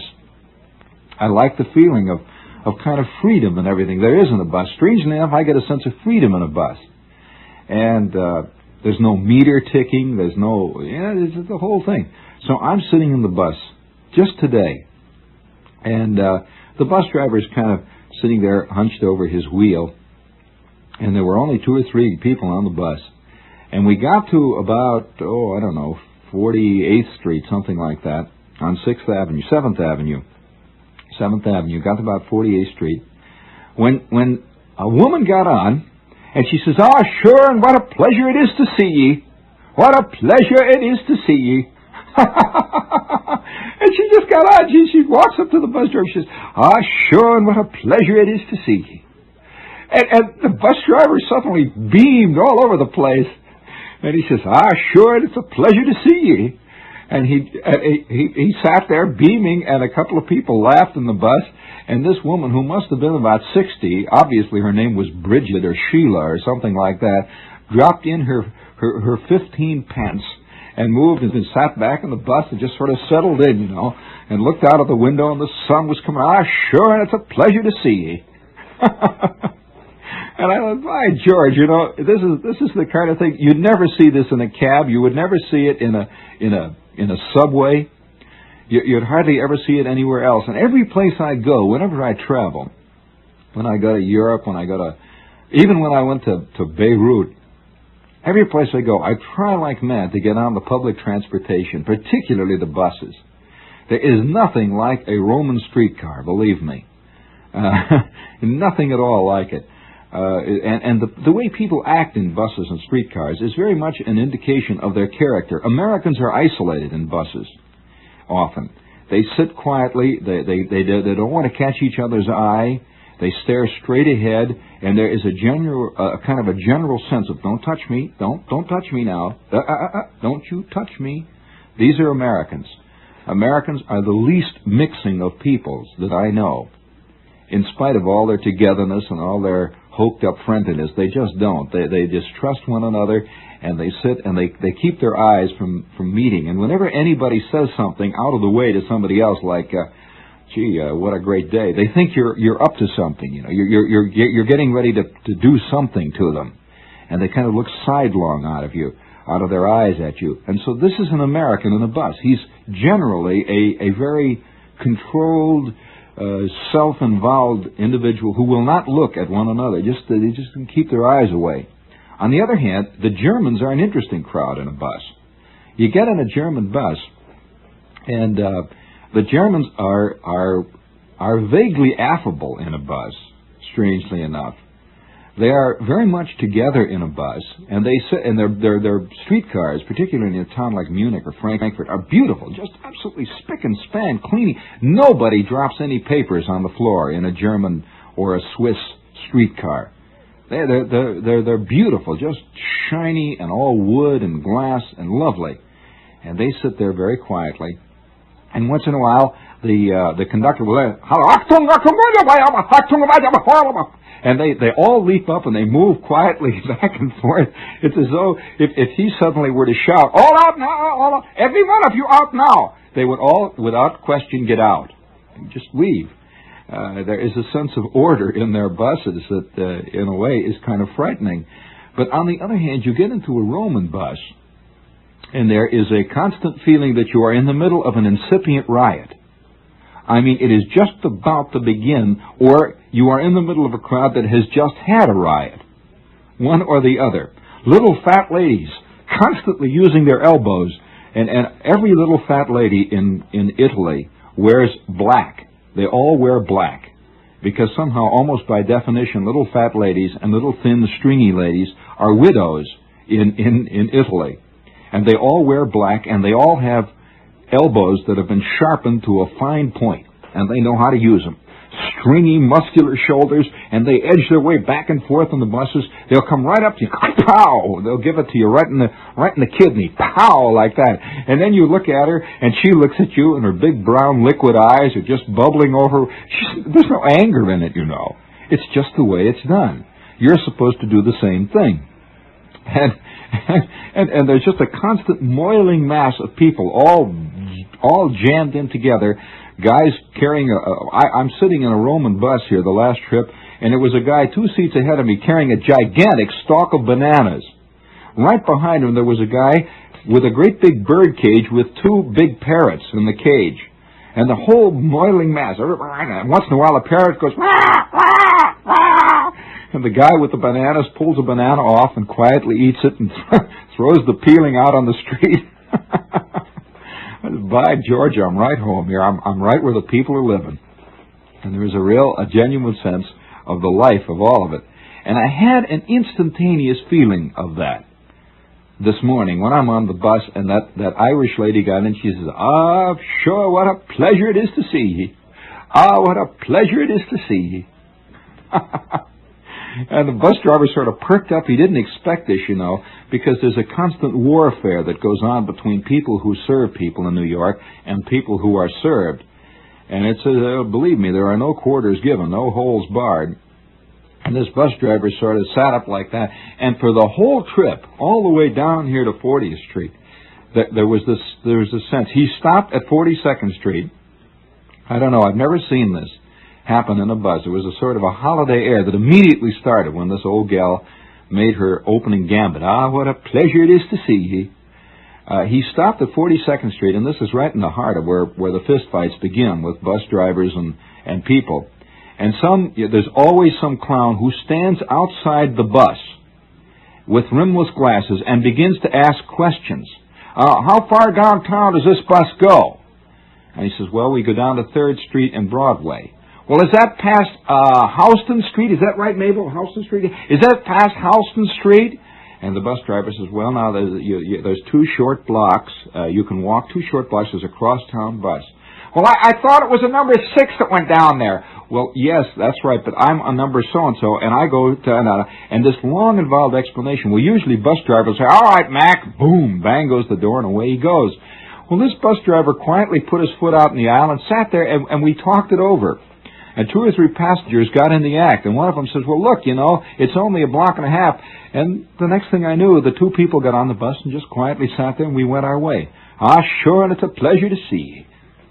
I like the feeling of, of kind of freedom and everything there is in a bus. Strangely enough, I get a sense of freedom in a bus. And uh, there's no meter ticking. There's no... Yeah, it's the whole thing. So I'm sitting in the bus just today. And uh, the bus driver's kind of sitting there hunched over his wheel. And there were only two or three people on the bus. And we got to about, oh, I don't know, forty-eighth Street, something like that, on sixth Avenue, seventh Avenue. seventh Avenue, got to about forty-eighth Street, when when a woman got on, and she says, "Ah, sure, and what a pleasure it is to see ye. What a pleasure it is to see ye." And she just got on. She, she walks up to the bus driver, she says, "Ah, sure, and what a pleasure it is to see ye." And, and the bus driver suddenly beamed all over the place. And he says, "Ah, sure, it's a pleasure to see ye." And he, and he, he, he sat there beaming, and a couple of people laughed in the bus. And this woman, who must have been about sixty, obviously her name was Bridget or Sheila or something like that, dropped in her, her, her fifteen pence and moved and then sat back in the bus and just sort of settled in, you know, and looked out of the window, and the sun was coming. "Ah, sure, and it's a pleasure to see ye." And I thought, by George, you know, this is this is the kind of thing you'd never see this in a cab. You would never see it in a in a in a subway. You, you'd hardly ever see it anywhere else. And every place I go, whenever I travel, when I go to Europe, when I go to, even when I went to to Beirut, every place I go, I try like mad to get on the public transportation, particularly the buses. There is nothing like a Roman streetcar, believe me. Uh, nothing at all like it. Uh, and and the, the way people act in buses and streetcars is very much an indication of their character. Americans are isolated in buses, often. They sit quietly, they, they, they, they don't want to catch each other's eye, they stare straight ahead, and there is a general, uh, kind of a general sense of, don't touch me, don't, don't touch me now, uh, uh, uh, don't you touch me. These are Americans. Americans are the least mixing of peoples that I know. In spite of all their togetherness and all their hoked-up friendliness. They just don't. They they distrust one another, and they sit and they, they keep their eyes from, from meeting. And whenever anybody says something out of the way to somebody else, like, uh, gee, uh, what a great day, they think you're you're up to something. You know, you're you're you're, you're getting ready to, to do something to them. And they kind of look sidelong out of you, out of their eyes at you. And so this is an American in a bus. He's generally a, a very controlled, uh, self-involved individual who will not look at one another. Just uh, they just keep their eyes away. On the other hand, the Germans are an interesting crowd in a bus. You get in a German bus, and uh, the Germans are are are vaguely affable in a bus, strangely enough. They are very much together in a bus, and they sit, and their their their streetcars, particularly in a town like Munich or Frankfurt, are beautiful, just absolutely spick and span, clean. Nobody drops any papers on the floor in a German or a Swiss streetcar. They're they're they're they're, they're beautiful, just shiny and all wood and glass and lovely, and they sit there very quietly. And once in a while, the uh, the conductor will say, and they, they all leap up and they move quietly back and forth. It's as though if, if he suddenly were to shout, all out now, all out, every one of you out now, they would all, without question, get out and just leave. Uh, there is a sense of order in their buses that, uh, in a way, is kind of frightening. But on the other hand, you get into a Roman bus, and there is a constant feeling that you are in the middle of an incipient riot. I mean, it is just about to begin, or you are in the middle of a crowd that has just had a riot. One or the other. Little fat ladies constantly using their elbows, and, and every little fat lady in, in Italy wears black. They all wear black, because somehow, almost by definition, little fat ladies and little thin, stringy ladies are widows in, in, in Italy. And they all wear black, and they all have elbows that have been sharpened to a fine point, and they know how to use them. Stringy, muscular shoulders, and they edge their way back and forth in the buses. They'll come right up to you, pow! They'll give it to you right in the right in the kidney, pow, like that. And then you look at her, and she looks at you, and her big brown liquid eyes are just bubbling over. She's, there's no anger in it, you know. It's just the way it's done. You're supposed to do the same thing. And and, and there's just a constant moiling mass of people, all all jammed in together. Guys carrying a, a I, I'm sitting in a Roman bus here the last trip, and there was a guy two seats ahead of me carrying a gigantic stalk of bananas. Right behind him there was a guy with a great big bird cage with two big parrots in the cage. And the whole moiling mass, and once in a while a parrot goes, wah, wah, wah, and the guy with the bananas pulls a banana off and quietly eats it and throws the peeling out on the street. By Georgia, I'm right home here. I'm, I'm right where the people are living. And there is a real, a genuine sense of the life of all of it. And I had an instantaneous feeling of that this morning when I'm on the bus and that, that Irish lady got in. She says, ah, sure, what a pleasure it is to see ye. Ah, what a pleasure it is to see ye. And the bus driver sort of perked up. He didn't expect this, you know, because there's a constant warfare that goes on between people who serve people in New York and people who are served. And it's, uh, believe me, there are no quarters given, no holes barred. And this bus driver sort of sat up like that. And for the whole trip, all the way down here to fortieth Street, th- there was this, there was this sense. He stopped at forty-second Street. I don't know, I've never seen this happen in a bus. It was a sort of a holiday air that immediately started when this old gal made her opening gambit. Ah, what a pleasure it is to see ye. Uh, he stopped at forty-second Street, and this is right in the heart of where, where the fist fights begin with bus drivers and, and people. And some, there's always some clown who stands outside the bus with rimless glasses and begins to ask questions. Uh, how far downtown does this bus go? And he says, well, we go down to third Street and Broadway. Well, is that past uh, Houston Street? Is that right, Mabel? Houston Street? Is that past Houston Street? And the bus driver says, well, now there's, you, you, there's two short blocks. Uh, you can walk two short blocks. There's a crosstown bus. Well, I, I thought it was a number six that went down there. Well, yes, that's right, but I'm a number so-and-so, and I go to, and, uh, and this long, involved explanation. Well, usually bus drivers say, all right, Mac, boom, bang goes the door, and away he goes. Well, this bus driver quietly put his foot out in the aisle and sat there, and, and we talked it over. and two or three passengers got in the act, and one of them says, well, look, you know, it's only a block and a half. And the next thing I knew, the two people got on the bus and just quietly sat there, and we went our way. Ah, sure, and it's a pleasure to see.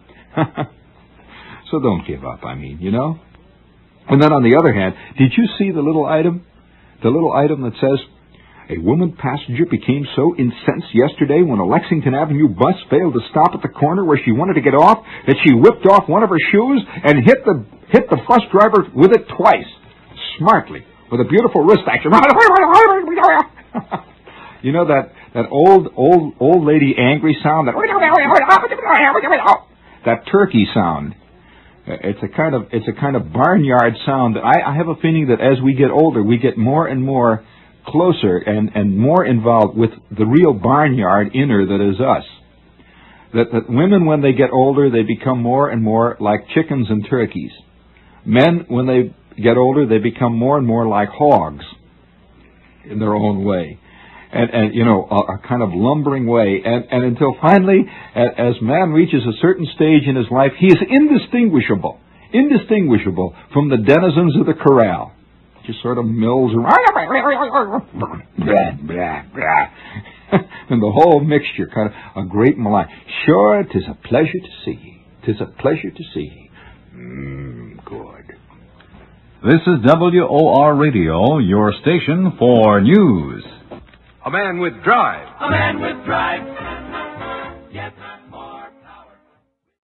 So don't give up, I mean, you know. And then on the other hand, did you see the little item? The little item that says, a woman passenger became so incensed yesterday when a Lexington Avenue bus failed to stop at the corner where she wanted to get off that she whipped off one of her shoes and hit the hit the bus driver with it twice, smartly, with a beautiful wrist action. You know that, that old, old, old lady angry sound? That, that turkey sound. It's a kind of it's a kind of barnyard sound. I, I have a feeling that as we get older, we get more and more closer and, and more involved with the real barnyard inner that is us. That, that women, when they get older, they become more and more like chickens and turkeys. Men, when they get older, they become more and more like hogs in their own way. And, and you know, a, a kind of lumbering way. And, and until finally, as man reaches a certain stage in his life, he is indistinguishable, indistinguishable from the denizens of the corral. Just sort of mills around. And the whole mixture, kind of a great malign. Sure, 'tis a pleasure to see. 'Tis a pleasure to see. Mmm, good. This is W O R Radio, your station for news. A man with drive. A man with drive.